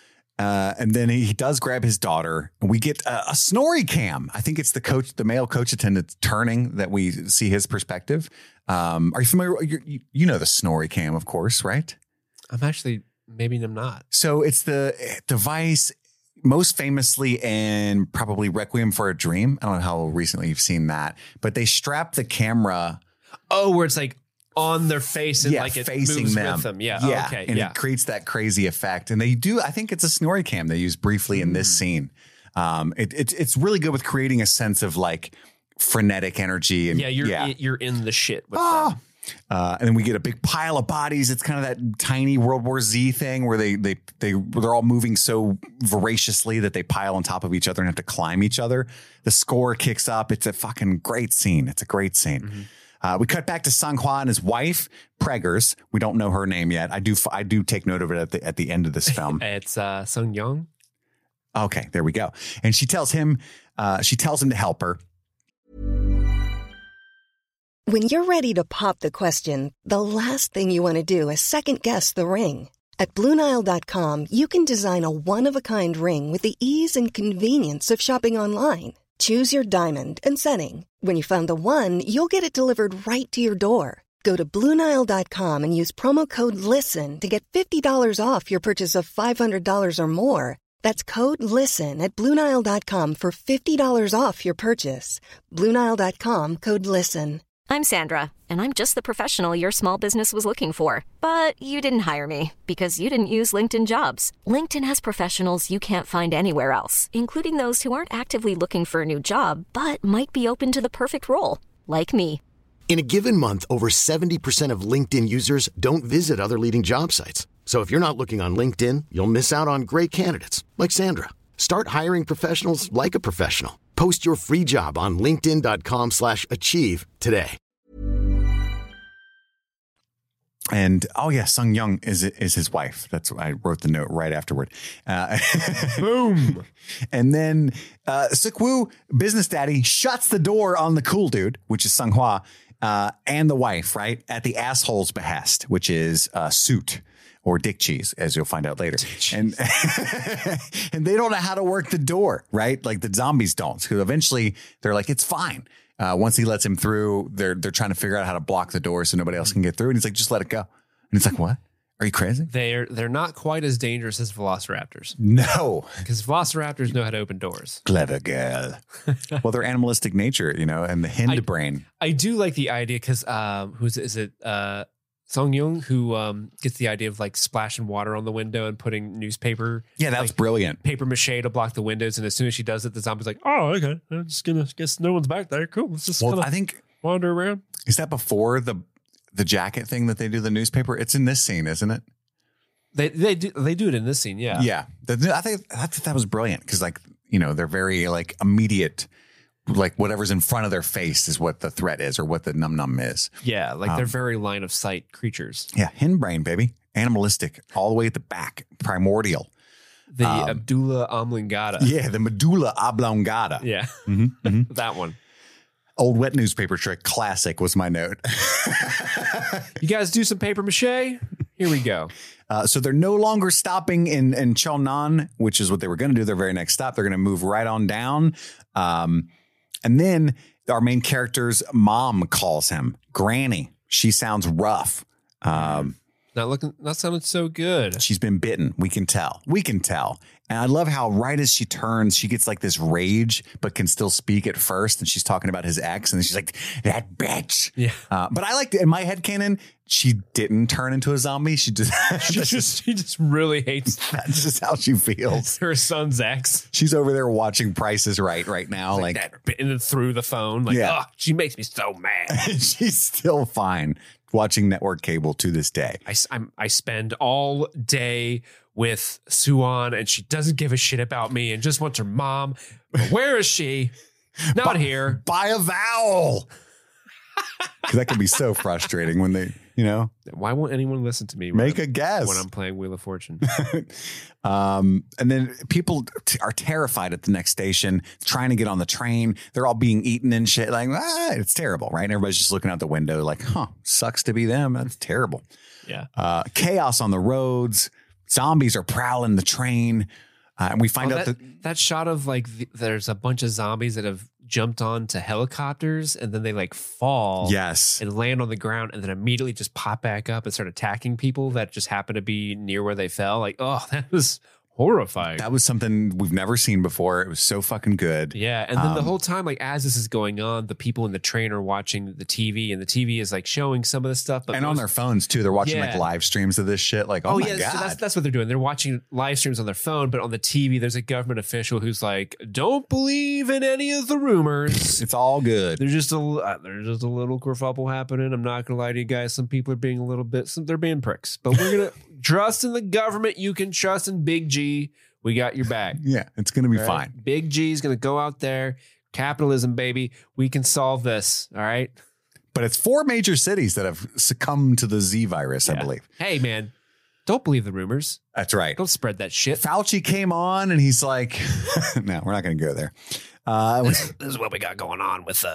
And then he does grab his daughter, and we get a snorri cam. I think it's the male coach attendant turning that we see his perspective. Are you familiar? You know the snorri cam, of course, right? Maybe I'm not. So it's the device most famously in probably Requiem for a Dream. I don't know how recently you've seen that, but they strap the camera. Oh, where it's like on their face and like it facing moves them. with them. Yeah. Yeah. Oh, okay. And it creates that crazy effect. And they do, I think it's a snorri cam they use briefly in this scene. It's really good with creating a sense of like frenetic energy. And you're in the shit with them. And then we get a big pile of bodies. It's kind of that tiny World War Z thing where they're all moving so voraciously that they pile on top of each other and have to climb each other. The score kicks up. It's a fucking great scene. It's a great scene. Mm-hmm. We cut back to Sang-hwa and his wife, Preggers. We don't know her name yet. I do take note of it at the end of this film. It's Sung Young. Okay, there we go. And she tells him to help her. When you're ready to pop the question, the last thing you want to do is second guess the ring. At BlueNile.com, you can design a one-of-a-kind ring with the ease and convenience of shopping online. Choose your diamond and setting. When you find the one, you'll get it delivered right to your door. Go to BlueNile.com and use promo code LISTEN to get $50 off your purchase of $500 or more. That's code LISTEN at BlueNile.com for $50 off your purchase. BlueNile.com, code LISTEN. I'm Sandra, and I'm just the professional your small business was looking for. But you didn't hire me because you didn't use LinkedIn Jobs. LinkedIn has professionals you can't find anywhere else, including those who aren't actively looking for a new job, but might be open to the perfect role, like me. In a given month, over 70% of LinkedIn users don't visit other leading job sites. So if you're not looking on LinkedIn, you'll miss out on great candidates like Sandra. Start hiring professionals like a professional. Post your free job on linkedin.com/achieve today. And Sung Young is his wife. That's what I wrote the note right afterward. Boom. And then Suk-woo, business daddy, shuts the door on the cool dude, which is Sang-hwa, and the wife, right? At the asshole's behest, which is Suit. Or Dick Cheese, as you'll find out later. And and they don't know how to work the door, right? Like the zombies don't. So eventually they're like, it's fine. Once he lets him through, they're trying to figure out how to block the door so nobody else can get through. And he's like, just let it go. And it's like, what? Are you crazy? They're not quite as dangerous as velociraptors. No. Because velociraptors know how to open doors. Clever girl. Well, they're animalistic nature, and the hind brain. I do like the idea because is it Sung Young who gets the idea of like splashing water on the window and putting newspaper. Yeah, that's brilliant. Paper mache to block the windows. And as soon as she does it, the zombie's like, oh, okay. I'm just going to guess no one's back there. Cool. Let's just I think wander around. Is that before the jacket thing that they do the newspaper? It's in this scene, isn't it? They do it in this scene, yeah. Yeah. I think that was brilliant because, like, you know, they're very like immediate, like whatever's in front of their face is what the threat is or what the num is. Yeah, like they're very line of sight creatures. Yeah, hindbrain, baby. Animalistic, all the way at the back, primordial. The medulla oblongata. Yeah, the medulla oblongata. Yeah, that one. Old wet newspaper trick, classic was my note. You guys do some paper mache? Here we go. So they're no longer stopping in Cheonan, which is what they were going to do. Their very next stop. They're going to move right on down. And then our main character's mom calls him Granny. She sounds rough. Not sounding so good. She's been bitten. We can tell. And I love how right as she turns, she gets like this rage, but can still speak at first. And she's talking about his ex. And then she's like, that bitch. Yeah. But I liked it. In my headcanon, she didn't turn into a zombie. She just really hates. That's just how she feels. Her son's ex. She's over there watching Price is Right now. Like that, bitten through the phone. Like, yeah. Oh, she makes me so mad. She's still fine watching network cable to this day. I spend all day with Suan and she doesn't give a shit about me and just wants her mom. But where is she? Not here. Buy a vowel. That can be so frustrating when they, you know. Why won't anyone listen to me? Make a guess. When I'm playing Wheel of Fortune. And then people are terrified at the next station, trying to get on the train. They're all being eaten and shit. Like, it's terrible, right? And everybody's just looking out the window like, sucks to be them. That's terrible. Yeah. Chaos on the roads. Zombies are prowling the train. And we find out that shot of like there's a bunch of zombies that have jumped onto helicopters and then they like fall and land on the ground and then immediately just pop back up and start attacking people that just happen to be near where they fell. Like, oh, that was horrifying. That was something we've never seen before. It was so fucking good. Yeah. And then the whole time, like as this is going on, the people in the train are watching the TV and the TV is like showing some of the stuff. But on their phones too. They're watching like live streams of this shit. Like, oh my God. So that's what they're doing. They're watching live streams on their phone, but on the TV, there's a government official who's like, don't believe in any of the rumors. It's all good. There's just a little kerfuffle happening. I'm not going to lie to you guys. Some people are being they're being pricks, but we're going to trust in the government. You can trust in Big G. We got your back. Yeah, it's going to be fine. Big G is going to go out there. Capitalism, baby. We can solve this. All right. But it's 4 major cities that have succumbed to the Z virus, I believe. Hey, man, don't believe the rumors. That's right. Don't spread that shit. Fauci came on and he's like, no, we're not going to go there. This is what we got going on with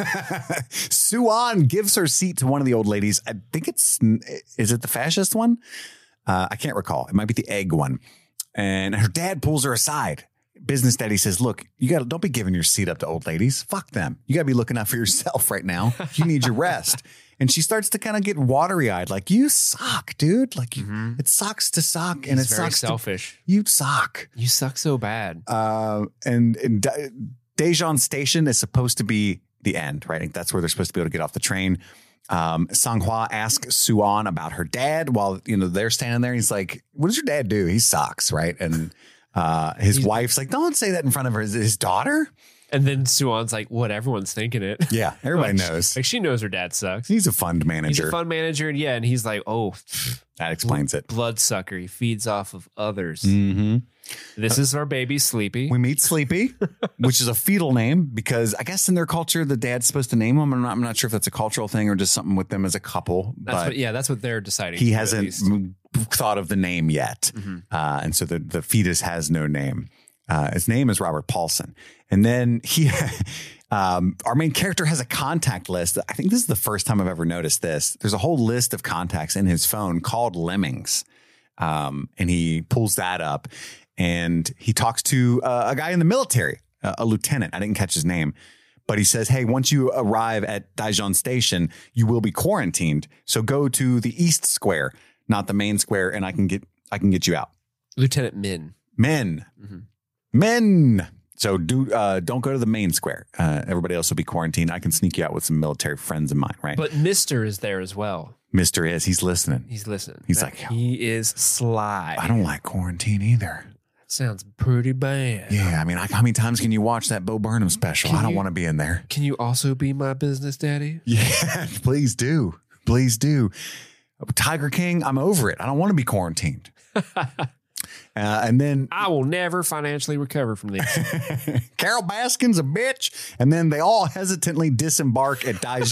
Suan gives her seat to one of the old ladies. I think is it the fascist one? I can't recall. It might be the egg one. And her dad pulls her aside. Business daddy says, look, don't be giving your seat up to old ladies. Fuck them. You got to be looking out for yourself right now. You need your rest. And she starts to kind of get watery eyed. Like, you suck, dude. Like, it sucks to suck. And it's very selfish. You suck. You suck so bad. And Daejeon Station is supposed to be the end, right? I think that's where they're supposed to be able to get off the train. Sang-hwa asks Suan about her dad while, they're standing there. He's like, what does your dad do? He sucks, right? And his wife's like, don't say that in front of his daughter. And then Suan's like, what? Everyone's thinking it. Yeah, everybody knows. Like, she knows her dad sucks. He's a fund manager. And he's like, oh. That explains it. Bloodsucker. He feeds off of others. Mm-hmm. This is our baby, Sleepy. We meet Sleepy, which is a fetal name because I guess in their culture, the dad's supposed to name him. I'm not sure if that's a cultural thing or just something with them as a couple. That's what they're deciding. He hasn't thought of the name yet. Mm-hmm. And so the fetus has no name. His name is Robert Paulson. And then our main character has a contact list. I think this is the first time I've ever noticed this. There's a whole list of contacts in his phone called Lemmings. And he pulls that up and he talks to a guy in the military, a lieutenant. I didn't catch his name, but he says, hey, once you arrive at Daejeon Station, you will be quarantined. So go to the East Square, not the main square. And I can get you out. Lieutenant Min. Mm-hmm. Men. So don't go to the main square. Everybody else will be quarantined. I can sneak you out with some military friends of mine, right? But Mr. is there as well. Mr. is. He's listening. He's like, he is sly. I don't like quarantine either. Sounds pretty bad. Yeah, I mean, how many times can you watch that Bo Burnham special? I don't want to be in there. Can you also be my business daddy? Yeah, please do. Please do. Tiger King, I'm over it. I don't want to be quarantined. And then I will never financially recover from this. Carol Baskin's a bitch. And then they all hesitantly disembark at Dijon.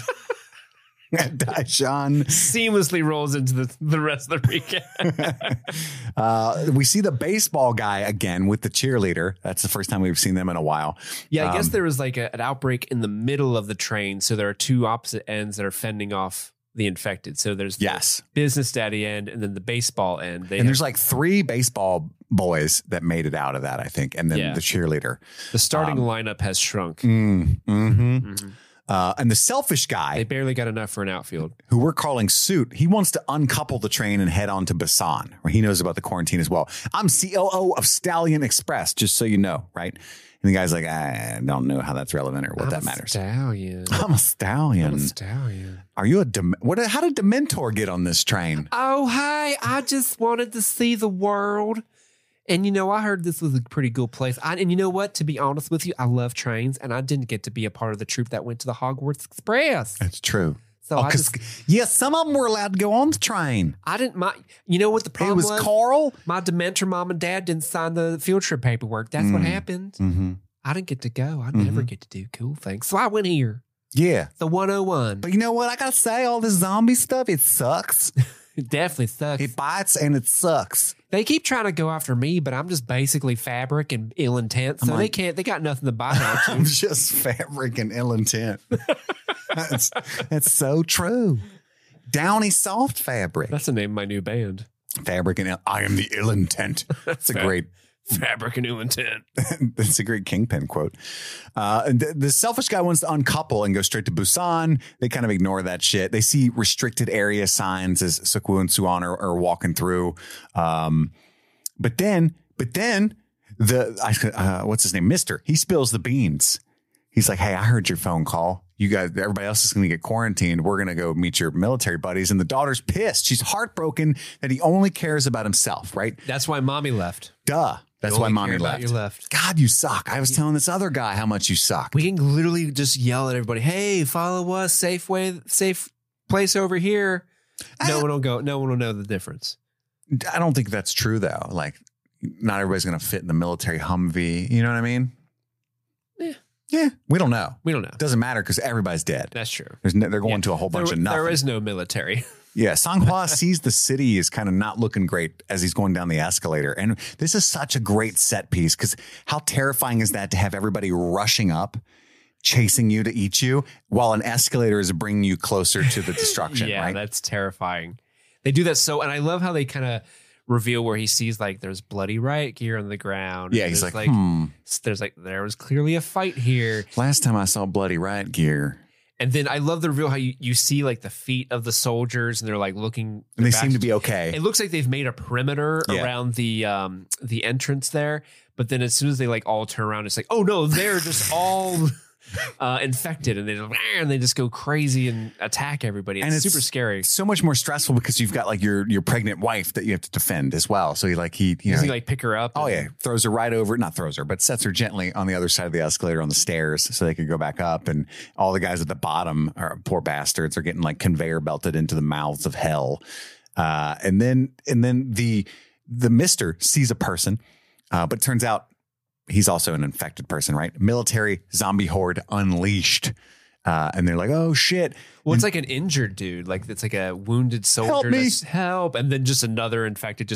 Seamlessly rolls into the rest of the recap. We see the baseball guy again with the cheerleader. That's the first time we've seen them in a while. Yeah, I guess there was like an outbreak in the middle of the train. So there are two opposite ends that are fending off the infected. So there's the business daddy end and then the baseball end. There's like 3 baseball boys that made it out of that, I think. And then the cheerleader. The starting lineup has shrunk. And the selfish guy. They barely got enough for an outfield. Who we're calling Suit. He wants to uncouple the train and head on to Busan, where he knows about the quarantine as well. I'm COO of Stallion Express, just so you know, right? And the guy's like, I don't know how that's relevant or what that matters. I'm a stallion. Are you how did Dementor get on this train? Oh, hi. I just wanted to see the world. And, I heard this was a pretty good place. And you know what? To be honest with you, I love trains. And I didn't get to be a part of the troop that went to the Hogwarts Express. That's true. So some of them were allowed to go on the train. I didn't mind. You know what the problem was? It was Carl. My Dementor mom and dad didn't sign the field trip paperwork. That's what happened. Mm-hmm. I didn't get to go. I never get to do cool things. So I went here. Yeah. The 101. But you know what? I got to say, all this zombie stuff, it sucks. It definitely sucks. It bites and it sucks. They keep trying to go after me, but I'm just basically fabric and ill intent. So they got nothing to bite onto. I'm just fabric and ill intent. That's so true. Downy soft fabric. That's the name of my new band. Fabric and I am the ill intent. That's a great fabric and ill intent. That's a great Kingpin quote. The selfish guy wants to uncouple and go straight to Busan. They kind of ignore that shit. They see restricted area signs as Sukwu and Suan are walking through. But then what's his name? Mister, he spills the beans. He's like, hey, I heard your phone call. You guys, everybody else is going to get quarantined. We're going to go meet your military buddies. And the daughter's pissed. She's heartbroken that he only cares about himself, right? That's why mommy left. Duh. That's why mommy left. You left. God, you suck. I was telling this other guy how much you suck. We can literally just yell at everybody, hey, follow us, safe place over here. No one will go. No one will know the difference. I don't think that's true, though. Like, not everybody's going to fit in the military Humvee. You know what I mean? Yeah, we don't know. It doesn't matter because everybody's dead. That's true. They're going to a whole bunch of nothing. There is no military. Yeah, Songhua sees the city is kind of not looking great as he's going down the escalator. And this is such a great set piece because how terrifying is that to have everybody rushing up, chasing you to eat you while an escalator is bringing you closer to the destruction, yeah, right? That's terrifying. They do that and I love how they kind of reveal where he sees like there's bloody riot gear on the ground. Yeah, he's like, there was clearly a fight here. Last time I saw bloody riot gear. And then I love the reveal how you see like the feet of the soldiers and they're like looking. And they seem to be okay. It looks like they've made a perimeter around the entrance there. But then as soon as they like all turn around, it's like, oh no, they're just all infected and they just go crazy and attack everybody. It's super scary. So much more stressful because you've got like your pregnant wife that you have to defend as well. So he pick her up. Oh yeah. Throws her right over, not throws her, but sets her gently on the other side of the escalator on the stairs so they could go back up. And all the guys at the bottom are poor bastards are getting like conveyor belted into the mouths of hell. And then the mister sees a person, but turns out he's also an infected person, right? Military zombie horde unleashed. And they're like, oh, shit. Well, it's like an injured dude. Like it's like a wounded soldier. Help. And then just another infected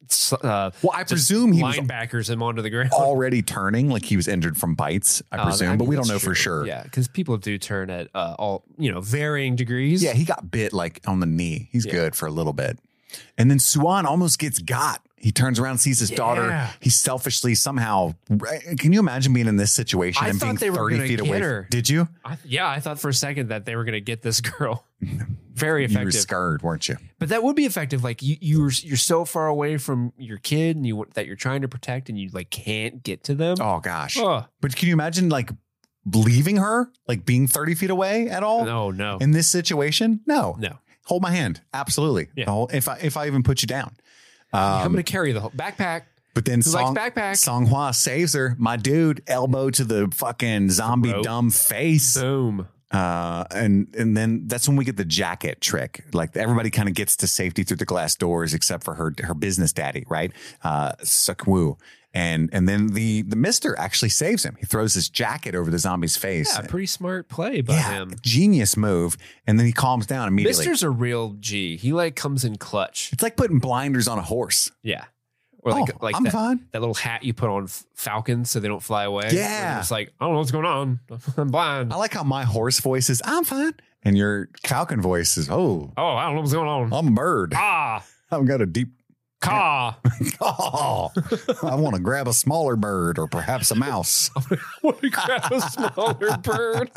I presume he linebackers him onto the ground. Already turning, like he was injured from bites, I presume. But we don't know for sure. Yeah, because people do turn at varying degrees. Yeah, he got bit like on the knee. He's good for a little bit. And then Suan almost gets got. He turns around, sees his daughter. He selfishly somehow. Can you imagine being in this situation and being 30 feet away? Her. Did you? I thought for a second that they were going to get this girl. Very effective. You were scared, weren't you? But that would be effective. Like you're so far away from your kid and that you're trying to protect, and you like can't get to them. Oh gosh! But can you imagine like leaving her, like being 30 feet away at all? No. In this situation, no. Hold my hand. Absolutely. Yeah. If I even put you down. I'm going to carry the whole backpack. But then Who likes backpack? Songhua saves her. My dude, elbow to the fucking zombie dumb face. Boom. And then that's when we get the jacket trick. Like everybody kind of gets to safety through the glass doors except for her business daddy, right? Suk-woo. And then the mister actually saves him. He throws his jacket over the zombie's face. Yeah, pretty smart play by him. Genius move. And then he calms down immediately. Mister's a real G. He like comes in clutch. It's like putting blinders on a horse. Yeah. Or like I'm fine. That little hat you put on falcons so they don't fly away. Yeah. It's like, I don't know what's going on. I'm blind. I like how my horse voice is, I'm fine. And your falcon voice is, I don't know what's going on. I'm a bird. I've got a deep caw. Oh, I want to grab a smaller bird or perhaps a mouse. I want to grab a smaller bird.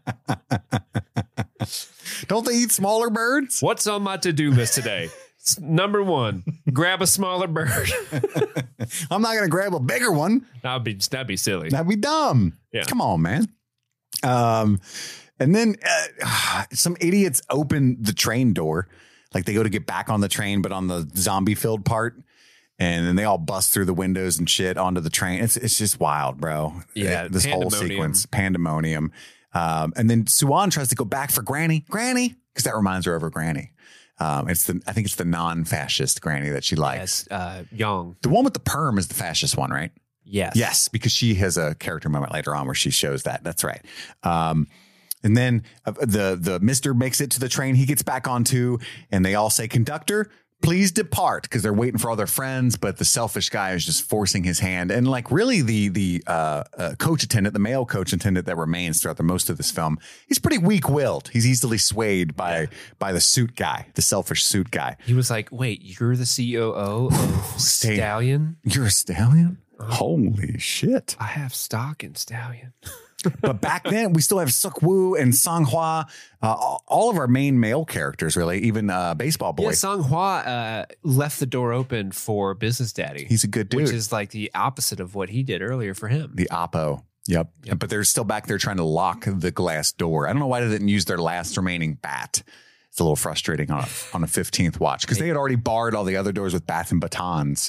Don't they eat smaller birds? What's on my to-do list today? Number 1, grab a smaller bird. I'm not going to grab a bigger one. That'd be silly. That'd be dumb. Yeah. Come on, man. And then some idiots open the train door. Like they go to get back on the train, but on the zombie filled part. And then they all bust through the windows and shit onto the train. It's just wild, bro. Yeah. This whole sequence, pandemonium. And then Suwon tries to go back for Granny, because that reminds her of her granny. I think it's the non-fascist granny that she likes. Yes, Young. The one with the perm is the fascist one, right? Yes. Yes, because she has a character moment later on where she shows that. That's right. And then the mister makes it to the train he gets back onto, and they all say, "Conductor, please depart," because they're waiting for all their friends. But the selfish guy is just forcing his hand. And like really the coach attendant, the male coach attendant that remains throughout the most of this film, he's pretty weak-willed. He's easily swayed by the suit guy, the selfish suit guy. He was like, wait, you're the COO of Stallion? You're a Stallion? Holy shit. I have stock in Stallion. But back then, we still have Suk-woo and Songhua, all of our main male characters, really, even Baseball Boy. Yeah, Songhua left the door open for Business Daddy. He's a good dude. Which is like the opposite of what he did earlier for him. The oppo. Yep. But they're still back there trying to lock the glass door. I don't know why they didn't use their last remaining bat. It's a little frustrating on a 15th watch because they had already barred all the other doors with bats and batons.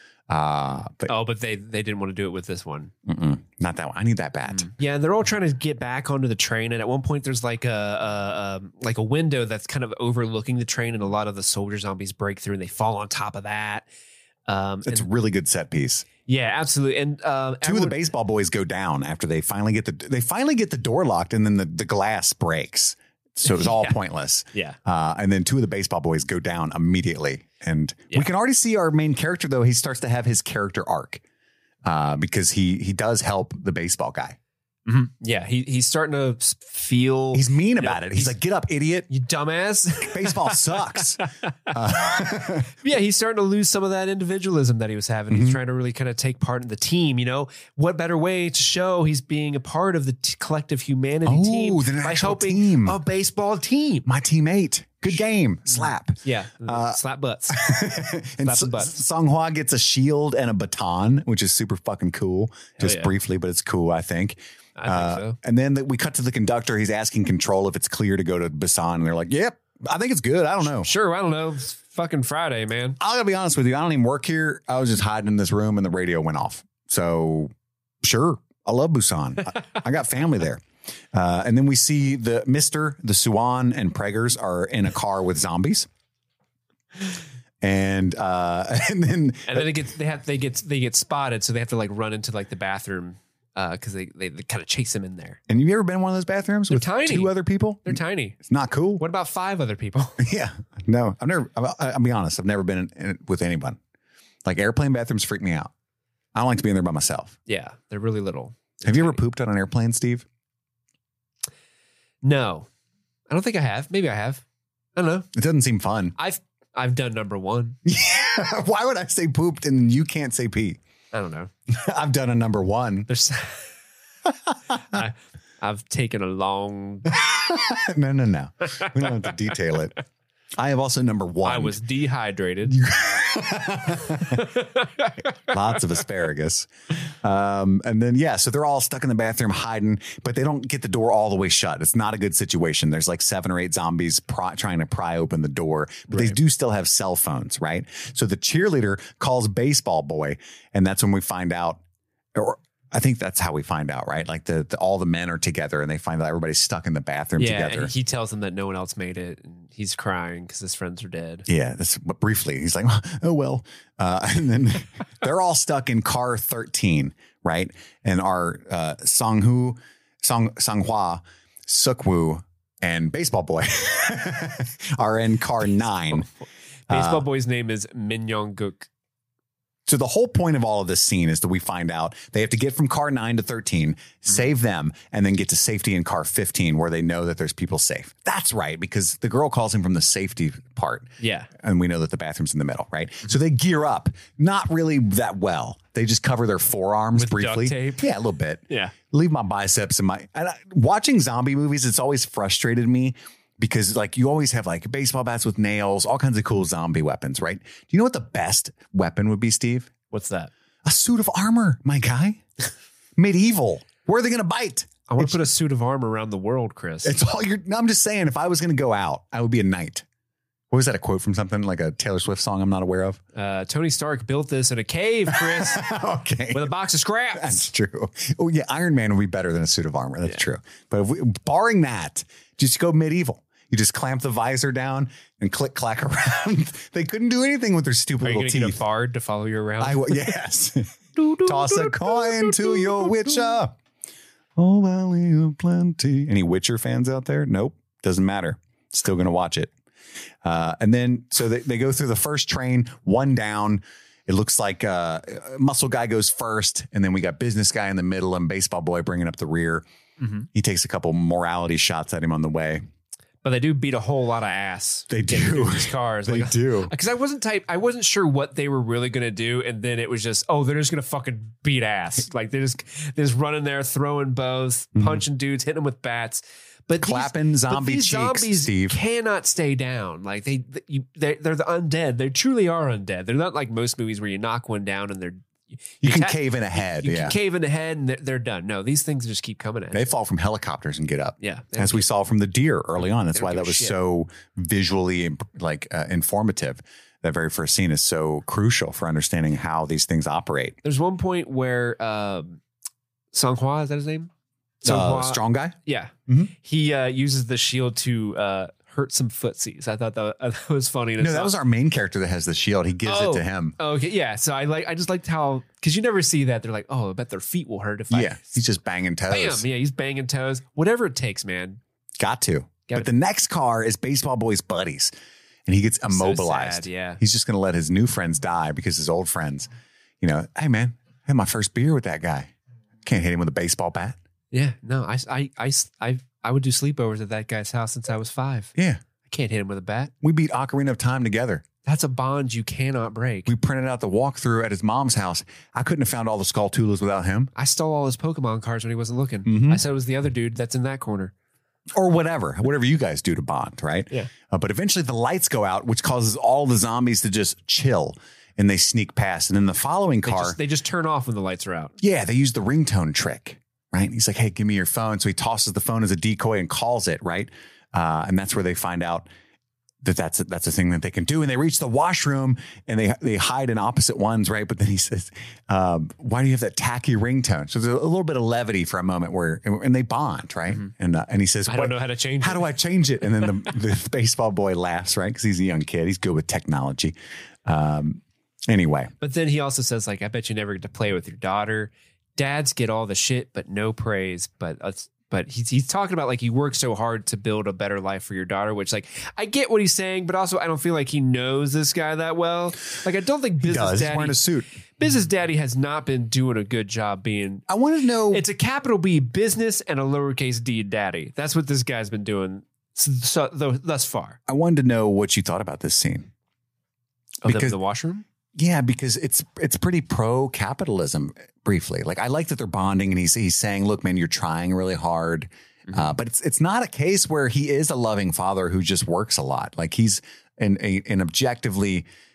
But they didn't want to do it with this one. Not that one. I need that bat. Yeah, and they're all trying to get back onto the train, and at one point there's like a window that's kind of overlooking the train, and a lot of the soldier zombies break through and they fall on top of that. It's a really good set piece. Yeah, absolutely. And two of the Baseball Boys go down after they finally get the door locked, and then the glass breaks. So it was all pointless. Yeah. And then two of the Baseball Boys go down immediately. And we can already see our main character, though. He starts to have his character arc because he does help the baseball guy. Mm-hmm. Yeah, he's starting to feel... He's mean about it. He's like, get up, idiot. You dumbass. Baseball sucks. Yeah, he's starting to lose some of that individualism that he was having. He's trying to really kind of take part in the team, you know? What better way to show he's being a part of the collective humanity team by helping a baseball team. My teammate. Good game. Slap. Yeah. Slap butts. And Slap butts. Songhua gets a shield and a baton, which is super fucking cool. Just briefly, but it's cool, I think. I think so. And then we cut to the conductor. He's asking Control if it's clear to go to Busan. And they're like, yep, I think it's good. I don't know. Sure. I don't know. It's fucking Friday, man. I gotta be honest with you. I don't even work here. I was just hiding in this room and the radio went off. So sure. I love Busan. I got family there. And then we see the Suwon and Preggers are in a car with zombies. And then they get spotted. So they have to like run into like the bathroom. Because they kind of chase him in there. And have you ever been in one of those bathrooms with tiny. two other people? They're tiny. It's not cool. What about 5 other people? Yeah. No, I'll be honest. I've never been in it with anyone. Like airplane bathrooms freak me out. I don't like to be in there by myself. Yeah. They're really little. Have you ever pooped on an airplane, Steve? No. I don't think I have. Maybe I have. I don't know. It doesn't seem fun. I've done number 1. Yeah. Why would I say pooped and you can't say pee? I don't know. I've done a number 1. I've taken a long... No. We don't have to detail it. I have also number 1. I was dehydrated. Lots of asparagus. And then, so they're all stuck in the bathroom hiding, but they don't get the door all the way shut. It's not a good situation. There's like 7 or 8 zombies trying to pry open the door, but they do still have cell phones, right? So the cheerleader calls Baseball Boy, and that's when we find out, or I think that's how we find out, right? Like all the men are together and they find out everybody's stuck in the bathroom together. And he tells them that no one else made it, and he's crying because his friends are dead. Yeah, but briefly, he's like, oh, well. And then they're all stuck in car 13, right? And our Songhua, Sukwu, and Baseball Boy are in car 9. Baseball Boy's name is Min Young-guk. So the whole point of all of this scene is that we find out they have to get from car 9 to 13, save them, and then get to safety in car 15 where they know that there's people safe. That's right, because the girl calls him from the safety part. Yeah. And we know that the bathroom's in the middle, right? So they gear up, not really that well. They just cover their forearms with briefly. Duct tape. Yeah, a little bit. Yeah. Leave my biceps and watching zombie movies, it's always frustrated me. Because like you always have like baseball bats with nails, all kinds of cool zombie weapons, right? Do you know what the best weapon would be, Steve? What's that? A suit of armor, my guy. Medieval. Where are they going to bite? I want to put a suit of armor around the world, Chris. It's all I'm just saying, if I was going to go out, I would be a knight. What was that, a quote from something like a Taylor Swift song I'm not aware of? Tony Stark built this in a cave, Chris. Okay. With a box of scraps. That's true. Oh, yeah. Iron Man would be better than a suit of armor. That's true. But barring that, just go medieval. You just clamp the visor down and click, clack around. They couldn't do anything with their stupid little teeth. Are you going to get a bard to follow you around? Yes. Toss a coin to your Witcher. Oh, valley of plenty. Any Witcher fans out there? Nope. Doesn't matter. Still going to watch it. And then, so they go through the first train, one down. It looks like Muscle Guy goes first, and then we got Business Guy in the middle and Baseball Boy bringing up the rear. Mm-hmm. He takes a couple morality shots at him on the way. But they do beat a whole lot of ass. They do. These cars. They do. Because I wasn't sure what they were really going to do. And then it was just, they're just going to fucking beat ass. Like they're just running there, throwing bows, punching dudes, hitting them with bats. But clapping zombie these cheeks, zombies Steve. Cannot stay down. Like they're the undead. They truly are undead. They're not like most movies where you knock one down and you can cave in a head. You can cave in the head and they're done. No, these things just keep coming at They fall from helicopters and get up. Yeah. As we saw from the deer early on. That's why that was so visually informative. That very first scene is so crucial for understanding how these things operate. There's one point where Songhua, is that his name? Strong guy? Yeah. Mm-hmm. He uses the shield to hurt some footsies. I thought that was funny. No, that was our main character that has the shield. He gives it to him. Okay, yeah. So I just liked how, because you never see that. They're like, I bet their feet will hurt if he's just banging toes. Bam, yeah, he's banging toes. Whatever it takes, man. Got to. But the next car is Baseball Boy's buddies, and he gets immobilized. So sad, yeah. He's just going to let his new friends die because his old friends, hey man, I had my first beer with that guy. Can't hit him with a baseball bat. Yeah, no, I would do sleepovers at that guy's house since I was 5. Yeah. I can't hit him with a bat. We beat Ocarina of Time together. That's a bond you cannot break. We printed out the walkthrough at his mom's house. I couldn't have found all the Skulltulas without him. I stole all his Pokemon cards when he wasn't looking. Mm-hmm. I said it was the other dude that's in that corner. Or whatever you guys do to bond, right? Yeah. But eventually the lights go out, which causes all the zombies to just chill. And they sneak past. And in the following car... They just turn off when the lights are out. Yeah, they use the ringtone trick. Right? He's like, hey, give me your phone. So he tosses the phone as a decoy and calls it, right? And that's where they find out that's a thing that they can do. And they reach the washroom and they hide in opposite ones, right? But then he says, why do you have that tacky ringtone? So there's a little bit of levity for a moment and they bond, right? Mm-hmm. And he says, I don't know how to change it. How do I change it? And then the baseball boy laughs, right? Because he's a young kid. He's good with technology. Anyway. But then he also says, I bet you never get to play with your daughter. Dads get all the shit, but no praise. But he's talking about he worked so hard to build a better life for your daughter, which I get what he's saying, but also I don't feel like he knows this guy that well. I don't think Business Daddy. He's wearing a suit. Business Daddy has not been doing a good job being. I want to know. It's a capital B business and a lowercase d daddy. That's what this guy's been doing thus far. I wanted to know what you thought about this scene. Because the washroom? Yeah, because it's pretty pro-capitalism, briefly. I like that they're bonding and he's saying, look, man, you're trying really hard. Mm-hmm. But it's not a case where he is a loving father who just works a lot. He's an objectively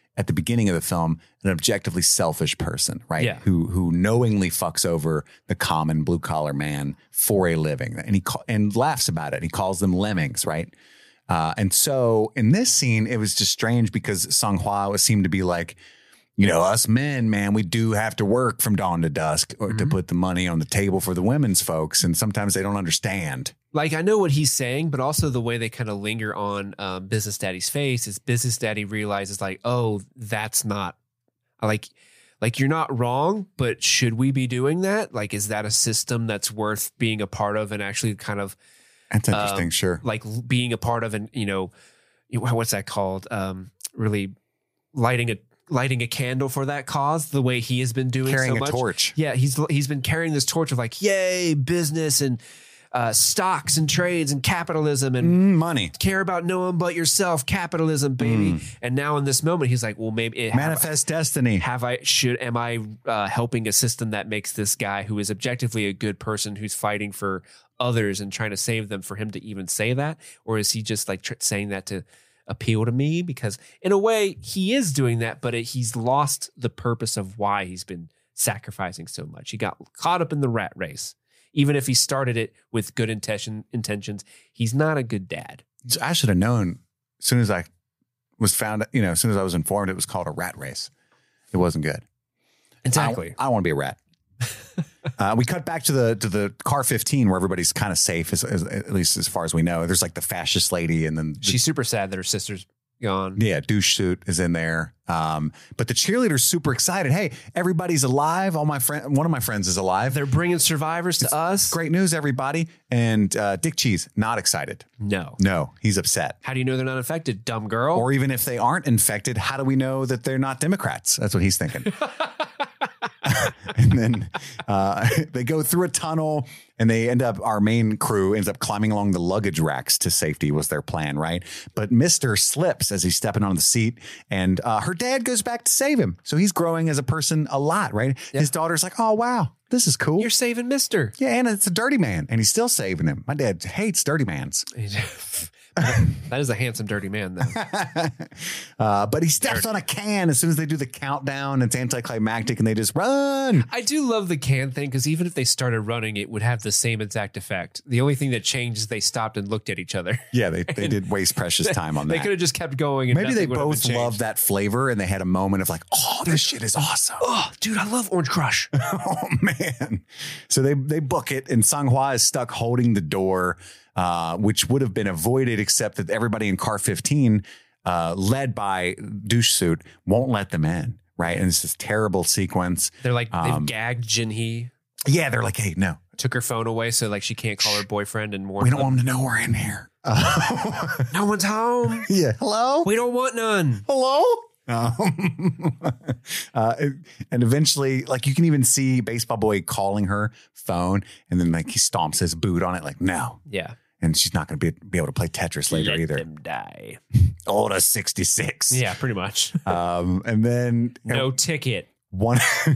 at the beginning of the film, an objectively selfish person, right? Yeah. Who knowingly fucks over the common blue collar man for a living, and laughs about it. He calls them lemmings, right? And so in this scene, it was just strange because Sung-hwa seemed to be like, us men, man, we do have to work from dawn to dusk or to put the money on the table for the women's folks. And sometimes they don't understand. Like, I know what he's saying, but also the way they kind of linger on Business Daddy's face is Business Daddy realizes like, oh, that's not like you're not wrong, but should we be doing that? Like, is that a system that's worth being a part of and actually kind of That's interesting. Sure. Like being a part of, and what's that called? Really lighting a candle for that cause, the way he has been doing, carrying so much. a torch. Yeah, he's been carrying this torch of like, yay, business and stocks and trades and capitalism and money. Care about no one but yourself, capitalism, baby. And now in this moment, he's like, well, maybe manifest destiny. Am I helping a system that makes this guy who is objectively a good person who's fighting for others and trying to save them, for him to even say that? Or is he just like saying that to appeal to me? Because in a way he is doing that, but he's lost the purpose of why he's been sacrificing so much. He got caught up in the rat race. Even if he started it with good intentions, he's not a good dad. I should have known as soon as I was found, as soon as I was informed it was called a rat race. It wasn't good. Exactly. I want to be a rat. We cut back to the car 15 where everybody's kind of safe, at least as far as we know. There's like the fascist lady, and then she's super sad that her sister's gone. Yeah, douche suit is in there. But the cheerleader's super excited. Hey, everybody's alive. One of my friends is alive. They're bringing survivors to us. Great news, everybody. And Dick Cheese, not excited. No, he's upset. How do you know they're not infected, dumb girl? Or even if they aren't infected, how do we know that they're not Democrats? That's what he's thinking. And then they go through a tunnel, and our main crew ends up climbing along the luggage racks to safety, was their plan, right? But Mr. slips as he's stepping on the seat, and her dad goes back to save him. So he's growing as a person a lot, right? Yeah. His daughter's like, oh, wow, this is cool. You're saving Mister. Yeah, and it's a dirty man, and he's still saving him. My dad hates dirty mans. That is a handsome, dirty man, though. But he steps on a can as soon as they do the countdown. It's anticlimactic, and they just run. I do love the can thing, because even if they started running, it would have the same exact effect. The only thing that changed is they stopped and looked at each other. Yeah, they did waste precious time on that. They could have just kept going. And maybe they both loved that flavor, and they had a moment of like, oh, this shit is awesome. Oh, dude, I love Orange Crush. Oh, man. So they book it, and Sung-hwa is stuck holding the door, which would have been avoided, except that everybody in car 15, led by douche suit, won't let them in, right? And it's this terrible sequence. They're like, they've gagged Jin-hee. Yeah, they're like, hey, no. Took her phone away so like she can't call her boyfriend and warn We don't want them to know we're in here. No one's home. Yeah, hello? We don't want none. Hello? And eventually, like, you can even see Baseball Boy calling her phone, and then like he stomps his boot on it, like, no. Yeah. And she's not going to be able to play Tetris later either. Let them die. Order 66. Yeah, pretty much. And then no ticket. One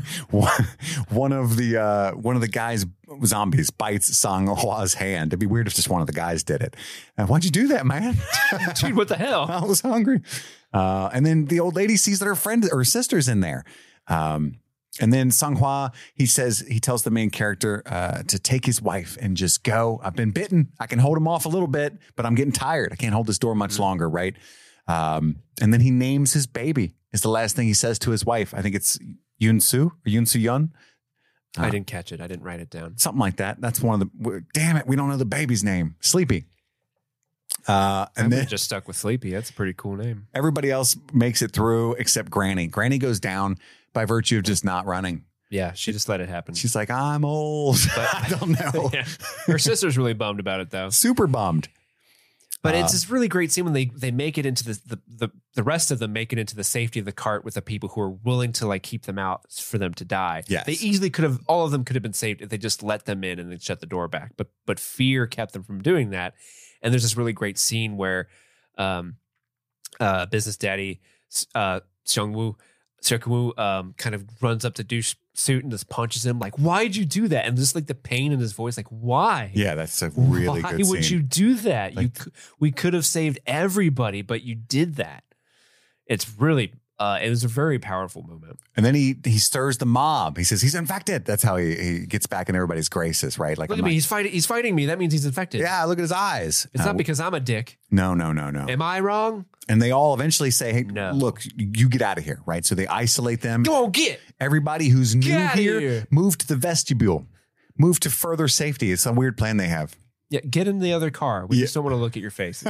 of the guys zombies bites Sung-hwa's hand. It'd be weird if just one of the guys did it. Why'd you do that, man? Dude, what the hell? I was hungry. And then the old lady sees that her friend or sister's in there. And then Sung-hwa, he tells the main character to take his wife and just go. I've been bitten. I can hold him off a little bit, but I'm getting tired. I can't hold this door much longer, right? And then he names his baby. Is the last thing he says to his wife. I think it's Yoon-soo or Yoon-soo-yeon. I didn't catch it. I didn't write it down. Something like that. That's one of the. Damn it, we don't know the baby's name. Sleepy. And then just stuck with Sleepy. That's a pretty cool name. Everybody else makes it through except Granny. Granny goes down by virtue of just not running. Yeah, she just let it happen. She's like, I'm old. But I don't know. Yeah. Her sister's really bummed about it, though. Super bummed. But it's this really great scene when they make it into the rest of them make it into the safety of the cart with the people who are willing to like keep them out for them to die. Yes. They easily could have, all of them could have been saved if they just let them in and then shut the door back. But fear kept them from doing that. And there's this really great scene where Business Daddy Seung-woo kind of runs up to douche suit and just punches him like, why'd you do that? And just like the pain in his voice, like, why? Yeah, that's a really good scene. Why would you do that? Like, we could have saved everybody, but you did that. It's really It was a very powerful moment. And then he stirs the mob. He says he's infected. That's how he gets back in everybody's graces, right? Like, look at me. He's fighting me. That means he's infected. Yeah, look at his eyes. It's not because I'm a dick. No. Am I wrong? And they all eventually say, hey, No. look, you get out of here, right? So they isolate them. Go on, get. Everybody who's new Get outta here, here. move to the vestibule. Move to further safety. It's a weird plan they have. Yeah, get in the other car. We just don't want to look at your faces.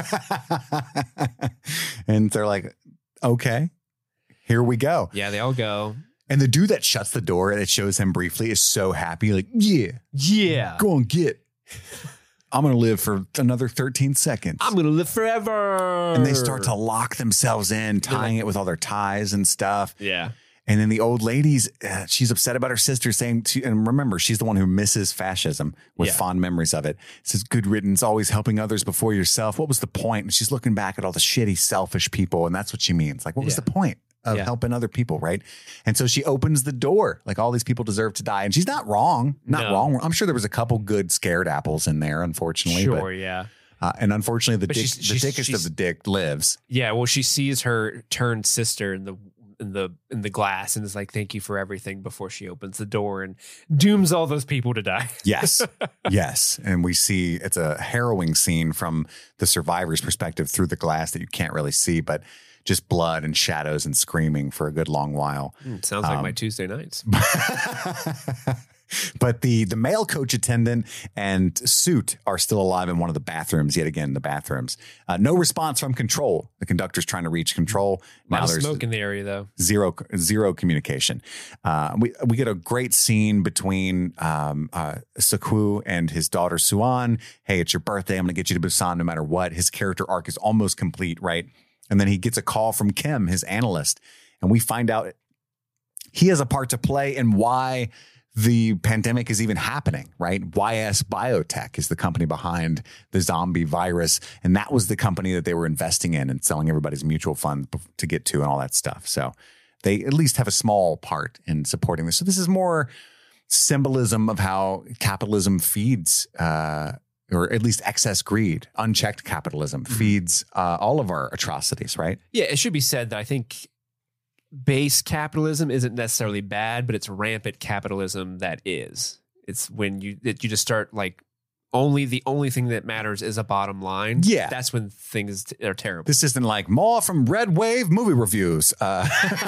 And they're like, okay, here we go. Yeah, they all go. And the dude that shuts the door, and it shows him briefly, is so happy. Like, Yeah. go on, get. I'm going to live for another 13 seconds. I'm going to live forever. And they start to lock themselves in, tying it with all their ties and stuff. Yeah. And then the old lady's, she's upset about her sister saying, and remember, she's the one who misses fascism with fond memories of it. Says, good riddance, always helping others before yourself. What was the point? And she's looking back at all the shitty, selfish people. And that's what she means. Like, what was the point of helping other people, right? And so she opens the door. Like, all these people deserve to die. And she's not wrong. Wrong. I'm sure there was a couple good scared apples in there, unfortunately. Sure, but, yeah. and unfortunately, the dickest she's of the dick lives. Yeah, well, she sees her turned sister in the glass and is like, thank you for everything, before she opens the door and dooms all those people to die. Yes. Yes. And we see it's a harrowing scene from the survivor's perspective through the glass that you can't really see, but just blood and shadows and screaming for a good long while. Sounds like my Tuesday nights. But the male coach attendant and suit are still alive in one of the bathrooms. Yet again, the bathrooms. No response from control. The conductor's trying to reach control. Now there's smoke in the area, though. Zero communication. We get a great scene between Sakwu and his daughter Suan. Hey, it's your birthday. I'm going to get you to Busan no matter what. His character arc is almost complete, right? And then he gets a call from Kim, his analyst, and we find out he has a part to play in why the pandemic is even happening, right? YS Biotech is the company behind the zombie virus. And that was the company that they were investing in and selling everybody's mutual fund to get to and all that stuff. So they at least have a small part in supporting this. So this is more symbolism of how capitalism feeds, or at least excess greed, unchecked capitalism feeds all of our atrocities, right? Yeah, it should be said that I think base capitalism isn't necessarily bad, but it's rampant capitalism that is. It's when you just start like the only thing that matters is a bottom line. Yeah. That's when things are terrible. This isn't like more from Red Wave movie reviews. But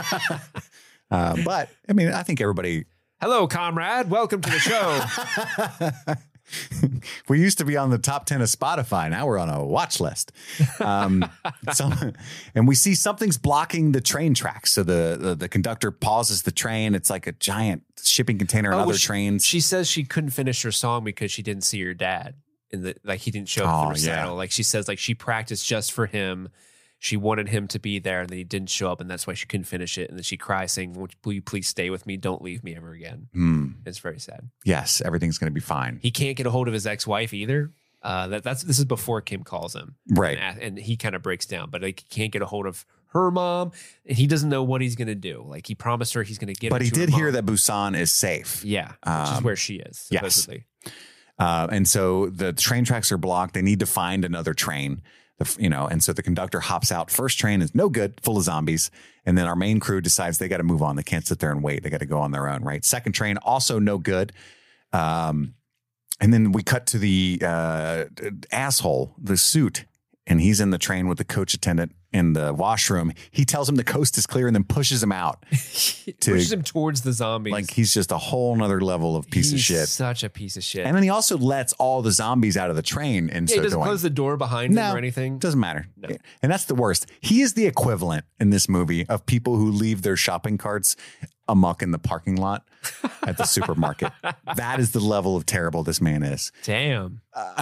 I mean, I think everybody. Hello, comrade. Welcome to the show. We used to be on the top 10 of Spotify. Now we're on a watch list. And we see something's blocking the train tracks. So the conductor pauses the train. It's like a giant shipping container and other trains. She says she couldn't finish her song because she didn't see her dad he didn't show up for the recital. Yeah. Like she says, like she practiced just for him. She wanted him to be there and then he didn't show up and that's why she couldn't finish it. And then she cries saying, will you please stay with me? Don't leave me ever again. It's very sad. Yes. Everything's going to be fine. He can't get a hold of his ex-wife either. This is before Kim calls him. Right. And he kind of breaks down, but like he can't get a hold of her mom and he doesn't know what he's going to do. Like he promised her he's going to get her. But he did hear that Busan is safe. Yeah. Which is where she is, supposedly. Yes. And so the train tracks are blocked. They need to find another train. And so the conductor hops out. First train is no good, full of zombies. And then our main crew decides they got to move on. They can't sit there and wait. They got to go on their own, right? Second train, also no good. And then we cut to the asshole, the suit, and he's in the train with the coach attendant in the washroom. He tells him the coast is clear and then pushes him out. Pushes him towards the zombies. Like he's just a whole nother level of piece of shit. Such a piece of shit. And then he also lets all the zombies out of the train. And he doesn't close the door behind him or anything. Doesn't matter. No. And that's the worst. He is the equivalent in this movie of people who leave their shopping carts amok in the parking lot at the supermarket. That is the level of terrible this man is. Damn.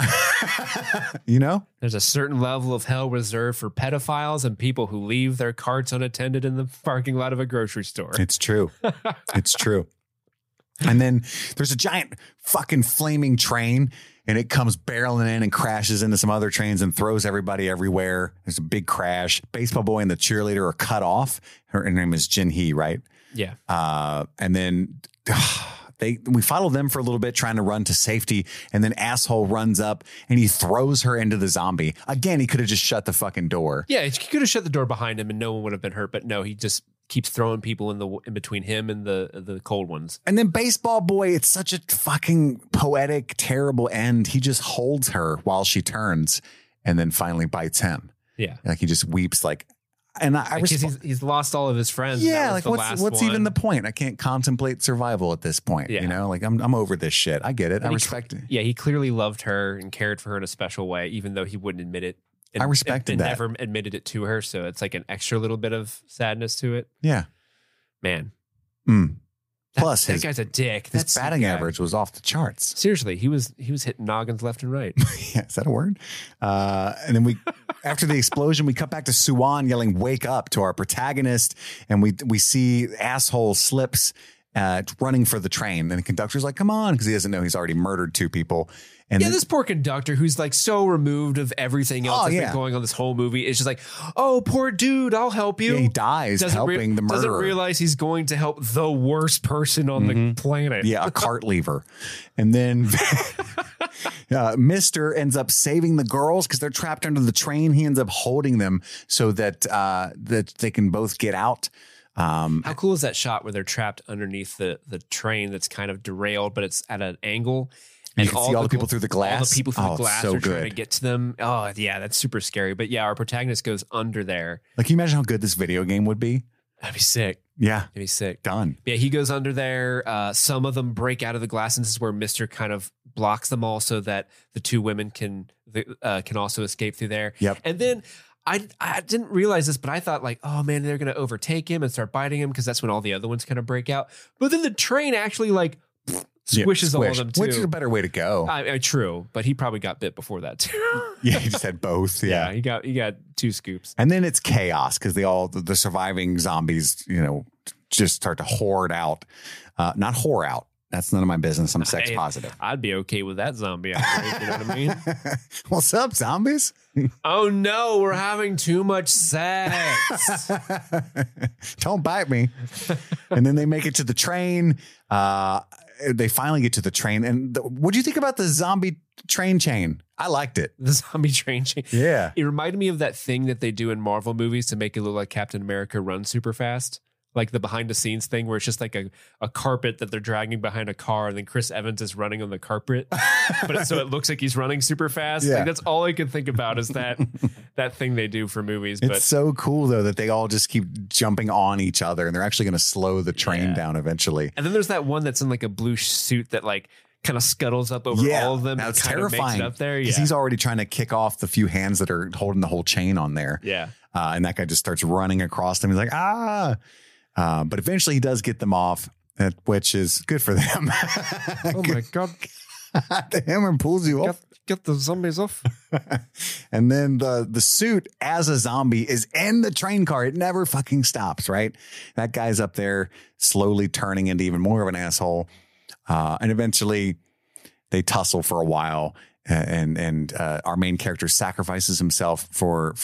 There's a certain level of hell reserved for pedophiles and people who leave their carts unattended in the parking lot of a grocery store. It's true. It's true. And then there's a giant fucking flaming train and it comes barreling in and crashes into some other trains and throws everybody everywhere. There's a big crash. Baseball boy and the cheerleader are cut off. Her name is Jin Hee, right? Yeah. And then we follow them for a little bit trying to run to safety. And then asshole runs up and he throws her into the zombie. Again, he could have just shut the fucking door. Yeah, he could have shut the door behind him and no one would have been hurt. But no, he just keeps throwing people in between him and the cold ones. And then Baseball Boy, it's such a fucking poetic, terrible end. He just holds her while she turns and then finally bites him. Yeah. Like he just weeps like, and I he's lost all of his friends. Yeah. Like what's even the point? I can't contemplate survival at this point. Yeah. You know, like I'm over this shit. I get it. And I respect it. Yeah. He clearly loved her and cared for her in a special way, even though he wouldn't admit it. And, I respected that. Never admitted it to her. So it's like an extra little bit of sadness to it. Yeah. Man. Plus, that guy's a dick. His batting average was off the charts. Seriously, he was hitting noggins left and right. Yeah, is that a word? And then after the explosion, we cut back to Suwan yelling, "Wake up!" to our protagonist, and we see asshole Slips running for the train, and the conductor's like, "Come on," because he doesn't know he's already murdered 2 people. And this poor conductor who's like so removed of everything else that's been going on this whole movie is just like, oh, poor dude, I'll help you. Yeah, he dies helping the murderer. Doesn't realize he's going to help the worst person on the planet. Yeah, a cart lever. And then Mister ends up saving the girls because they're trapped under the train. He ends up holding them so that that they can both get out. How cool is that shot where they're trapped underneath the train that's kind of derailed, but it's at an angle? And you can see all the people through the glass. All the people through the glass so are trying good. to get to them. Oh, yeah, that's super scary. But yeah, our protagonist goes under there. Like, can you imagine how good this video game would be? That'd be sick. Yeah. That'd be sick. Done. Yeah, he goes under there. Some of them break out of the glass, and this is where Mister kind of blocks them all so that the 2 women can also escape through there. Yep. And then I didn't realize this, but I thought like, oh man, they're going to overtake him and start biting him because that's when all the other ones kind of break out. But then the train actually like squishes all of them too. Which is a better way to go. True, but he probably got bit before that too. Yeah, he just had both. Yeah, he got 2 scoops. And then it's chaos because the surviving zombies, just start to hoard out. Not whore out. That's none of my business. I'm sex positive. I'd be okay with that zombie outbreak, you know what I mean? What's up, zombies? Oh no, we're having too much sex. Don't bite me. And then they make it to the train. They finally get to the train. And what do you think about the zombie train chain? I liked it. The zombie train chain. Yeah. It reminded me of that thing that they do in Marvel movies to make it look like Captain America runs super fast. Like the behind the scenes thing where it's just like a carpet that they're dragging behind a car and then Chris Evans is running on the carpet. So it looks like he's running super fast. Yeah. Like that's all I could think about is that thing they do for movies. It's so cool though that they all just keep jumping on each other and they're actually going to slow the train down eventually. And then there's that one that's in like a blue suit that like kind of scuttles up over all of them. That's kind terrifying. Of makes it up there. Because he's already trying to kick off the few hands that are holding the whole chain on there. Yeah. And that guy just starts running across them. He's like, ah. But eventually he does get them off, which is good for them. Oh my God. The hammer pulls you off. Get the zombies off. And then the suit as a zombie is in the train car. It never fucking stops, right? That guy's up there slowly turning into even more of an asshole. And eventually they tussle for a while. And our main character sacrifices himself for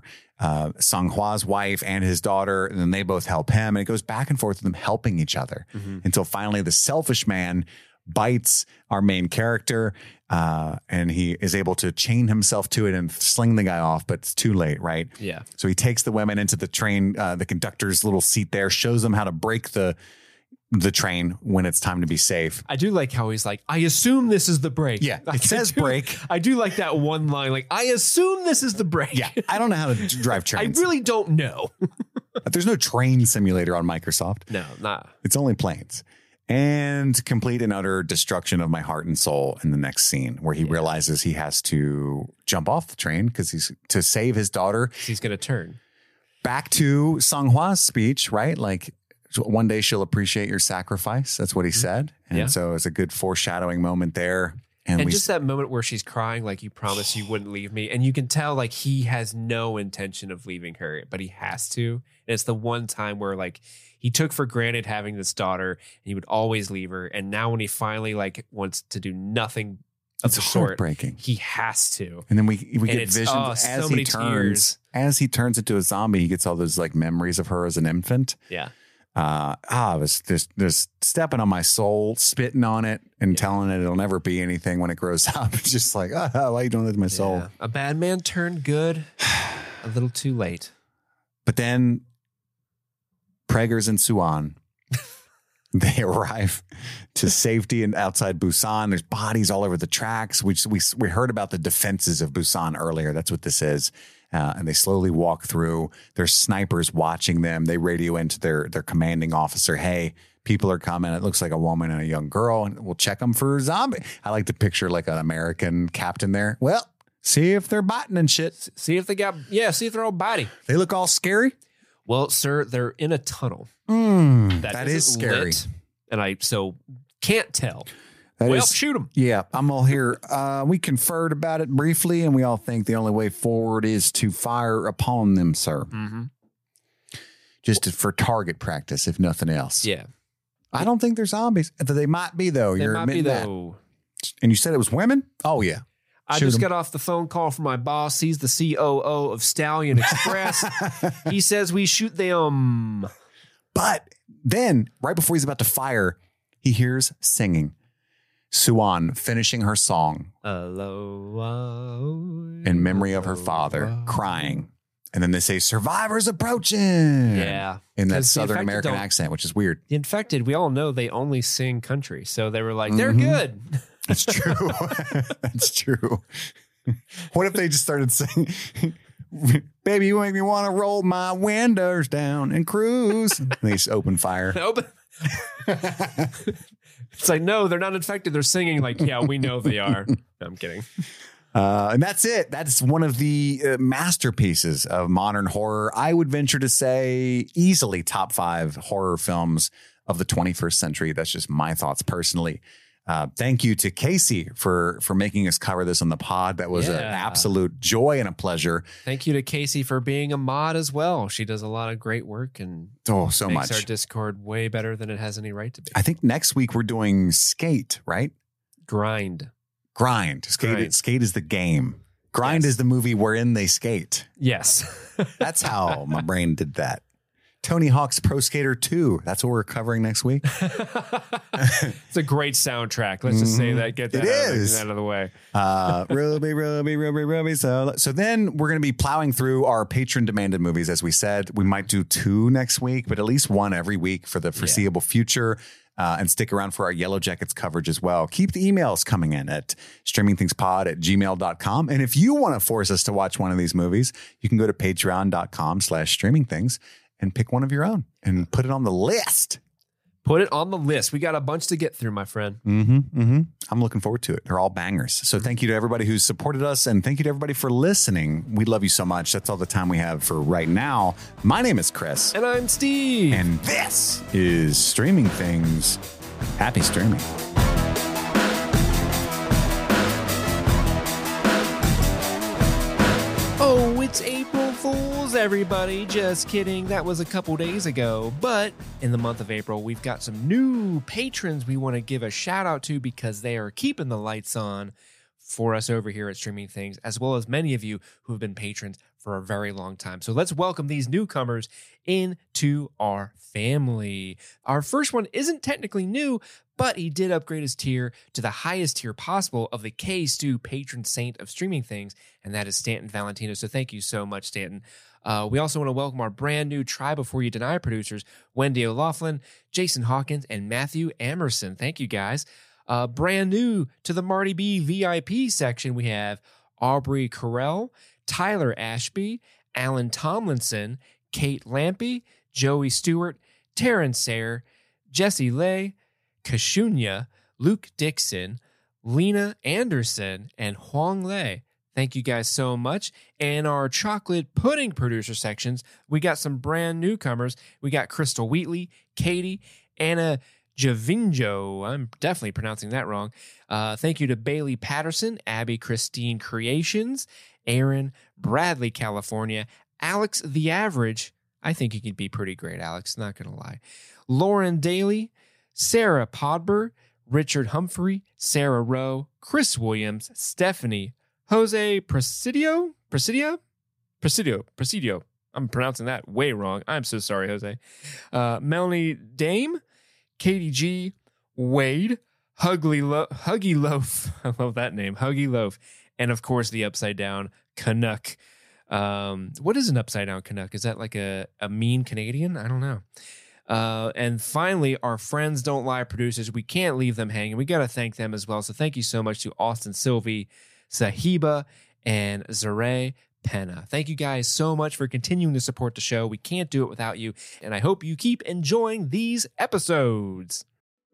Sang-hwa's wife and his daughter, and then they both help him, and it goes back and forth with them helping each other until finally the selfish man bites our main character, and he is able to chain himself to it and sling the guy off, but it's too late, right? Yeah. So he takes the women into the train, the conductor's little seat there, shows them how to break the train when it's time to be safe. I do like how he's like, I assume this is the brake. Yeah, it says brake. I do like that one line. Like, I assume this is the brake. Yeah, I don't know how to drive trains. I really don't know. There's no train simulator on Microsoft. No, nah. It's only planes. And complete and utter destruction of my heart and soul in the next scene where he realizes he has to jump off the train because he's to save his daughter. He's going to turn. Back to Sang-hwa's speech, right? Like, one day she'll appreciate your sacrifice. That's what he said. And so it's a good foreshadowing moment there. And just that moment where she's crying, like, you promised you wouldn't leave me. And you can tell, like, he has no intention of leaving her, but he has to. And it's the one time where, like, he took for granted having this daughter and he would always leave her. And now when he finally, like, wants to do nothing of the sort, heartbreaking. He has to. And then we get visions as so he turns. As he turns into a zombie, he gets all those, like, memories of her as an infant. Yeah. I was just stepping on my soul, spitting on it and telling it it'll never be anything when it grows up. It's just like, why are you doing that to my soul? Yeah. A bad man turned good a little too late. But then Prager's and Suan. They arrive to safety and outside Busan. There's bodies all over the tracks. We heard about the defenses of Busan earlier. That's what this is. And they slowly walk through. There's snipers watching them. They radio into their commanding officer. Hey, people are coming. It looks like a woman and a young girl. And we'll check them for a zombie. I like to picture like an American captain there. Well, see if they're biting and shit. See if they're all bitey. They look all scary. Well, sir, they're in a tunnel. That is scary. Lit, and I can't tell. Shoot them. Yeah, I'm all here. We conferred about it briefly, and we all think the only way forward is to fire upon them, sir. Mm-hmm. Just for target practice, if nothing else. Yeah. I don't think they're zombies. They might be, though. You're admitting that. And you said it was women? Oh, yeah. I just got off the phone call from my boss. He's the COO of Stallion Express. He says we shoot them. But then, right before he's about to fire, he hears singing. Suan finishing her song. In memory of her father, crying. And then they say, survivors approaching. Yeah. In that Southern American accent, which is weird. The infected, we all know they only sing country. So they were like, they're good. That's true. That's true. What if they just started saying, baby, you make me want to roll my windows down and cruise? And they just open fire. It's like, no, they're not infected. They're singing like, yeah, we know they are. No, I'm kidding. And that's it. That's one of the masterpieces of modern horror. I would venture to say easily top 5 horror films of the 21st century. That's just my thoughts personally. Thank you to Casey for making us cover this on the pod. That was an absolute joy and a pleasure. Thank you to Casey for being a mod as well. She does a lot of great work and makes our Discord way better than it has any right to be. I think next week we're doing Skate, right? Grind. Skate is the game. Grind is the movie wherein they skate. Yes. That's how my brain did that. Tony Hawk's Pro Skater 2. That's what we're covering next week. It's a great soundtrack. Let's just say that. Get that out of the way. Ruby. So then we're going to be plowing through our patron demanded movies. As we said, we might do 2 next week, but at least 1 every week for the foreseeable future. And stick around for our Yellow Jackets coverage as well. Keep the emails coming in at streamingthingspod@gmail.com. And if you want to force us to watch one of these movies, you can go to patreon.com/streamingthings. and pick one of your own and put it on the list. Put it on the list. We got a bunch to get through, my friend. I'm looking forward to it. They're all bangers. So thank you to everybody who's supported us, and thank you to everybody for listening. We love you so much. That's all the time we have for right now. My name is Chris. And I'm Steve. And this is Streaming Things. Happy streaming. Oh, it's April Fools, everybody. Just kidding. That was a couple days ago. But in the month of April, we've got some new patrons we want to give a shout out to because they are keeping the lights on for us over here at Streaming Things, as well as many of you who have been patrons for a very long time. So let's welcome these newcomers into our family. Our first one isn't technically new, but he did upgrade his tier to the highest tier possible of the K-Stu patron saint of Streaming Things, and that is Stanton Valentino. So thank you so much, Stanton. We also want to welcome our brand new Try Before You Deny producers, Wendy O'Laughlin, Jason Hawkins, and Matthew Emerson. Thank you, guys. Brand new to the Marty B VIP section, we have Aubrey Carell, Tyler Ashby, Alan Tomlinson, Kate Lampy, Joey Stewart, Taryn Sayre, Jesse Lay, Kashunya, Luke Dixon, Lena Anderson, and Huang Lei. Thank you guys so much. And our chocolate pudding producer sections, we got some brand newcomers. We got Crystal Wheatley, Katie, Anna Javinjo. I'm definitely pronouncing that wrong. Thank you to Bailey Patterson, Abby Christine Creations, Aaron, Bradley, California, Alex the Average. I think you could be pretty great, Alex, not going to lie. Lauren Daly, Sarah Podber, Richard Humphrey, Sarah Rowe, Chris Williams, Stephanie, Jose Presidio. I'm pronouncing that way wrong. I'm so sorry, Jose. Melanie Dame, Katie G, Wade, Huggy Loaf. I love that name, Huggy Loaf. And of course, the upside down Canuck. What is an upside down Canuck? Is that like a mean Canadian? I don't know. And finally, our Friends Don't Lie producers. We can't leave them hanging. We got to thank them as well. So thank you so much to Austin Sylvie, Sahiba, and Zaray Penna. Thank you guys so much for continuing to support the show. We can't do it without you. And I hope you keep enjoying these episodes.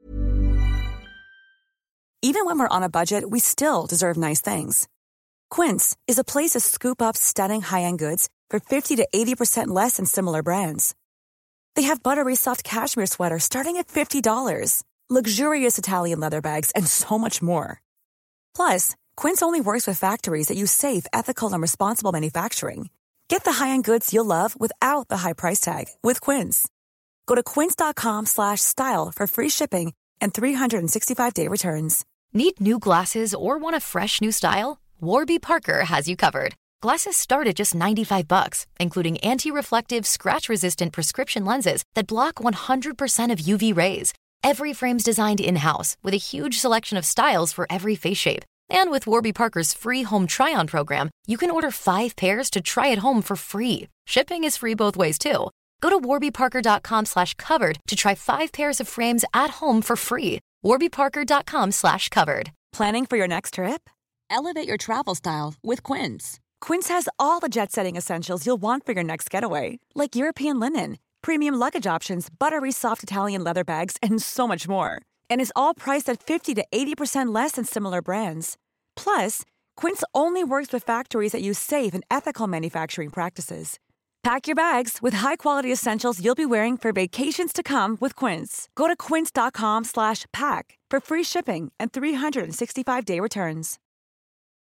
Even when we're on a budget, we still deserve nice things. Quince is a place to scoop up stunning high-end goods for 50 to 80% less than similar brands. They have buttery soft cashmere sweaters starting at $50, luxurious Italian leather bags, and so much more. Plus, Quince only works with factories that use safe, ethical, and responsible manufacturing. Get the high-end goods you'll love without the high price tag with Quince. Go to quince.com/style for free shipping and 365-day returns. Need new glasses or want a fresh new style? Warby Parker has you covered. Glasses start at just $95, including anti-reflective, scratch-resistant prescription lenses that block 100% of UV rays. Every frame's designed in-house with a huge selection of styles for every face shape. And with Warby Parker's free home try-on program, you can order 5 pairs to try at home for free. Shipping is free both ways, too. Go to warbyparker.com/covered to try 5 pairs of frames at home for free. warbyparker.com/covered. Planning for your next trip? Elevate your travel style with Quince. Quince has all the jet-setting essentials you'll want for your next getaway, like European linen, premium luggage options, buttery soft Italian leather bags, and so much more. And is all priced at 50 to 80% less than similar brands. Plus, Quince only works with factories that use safe and ethical manufacturing practices. Pack your bags with high-quality essentials you'll be wearing for vacations to come with Quince. Go to quince.com/pack for free shipping and 365-day returns.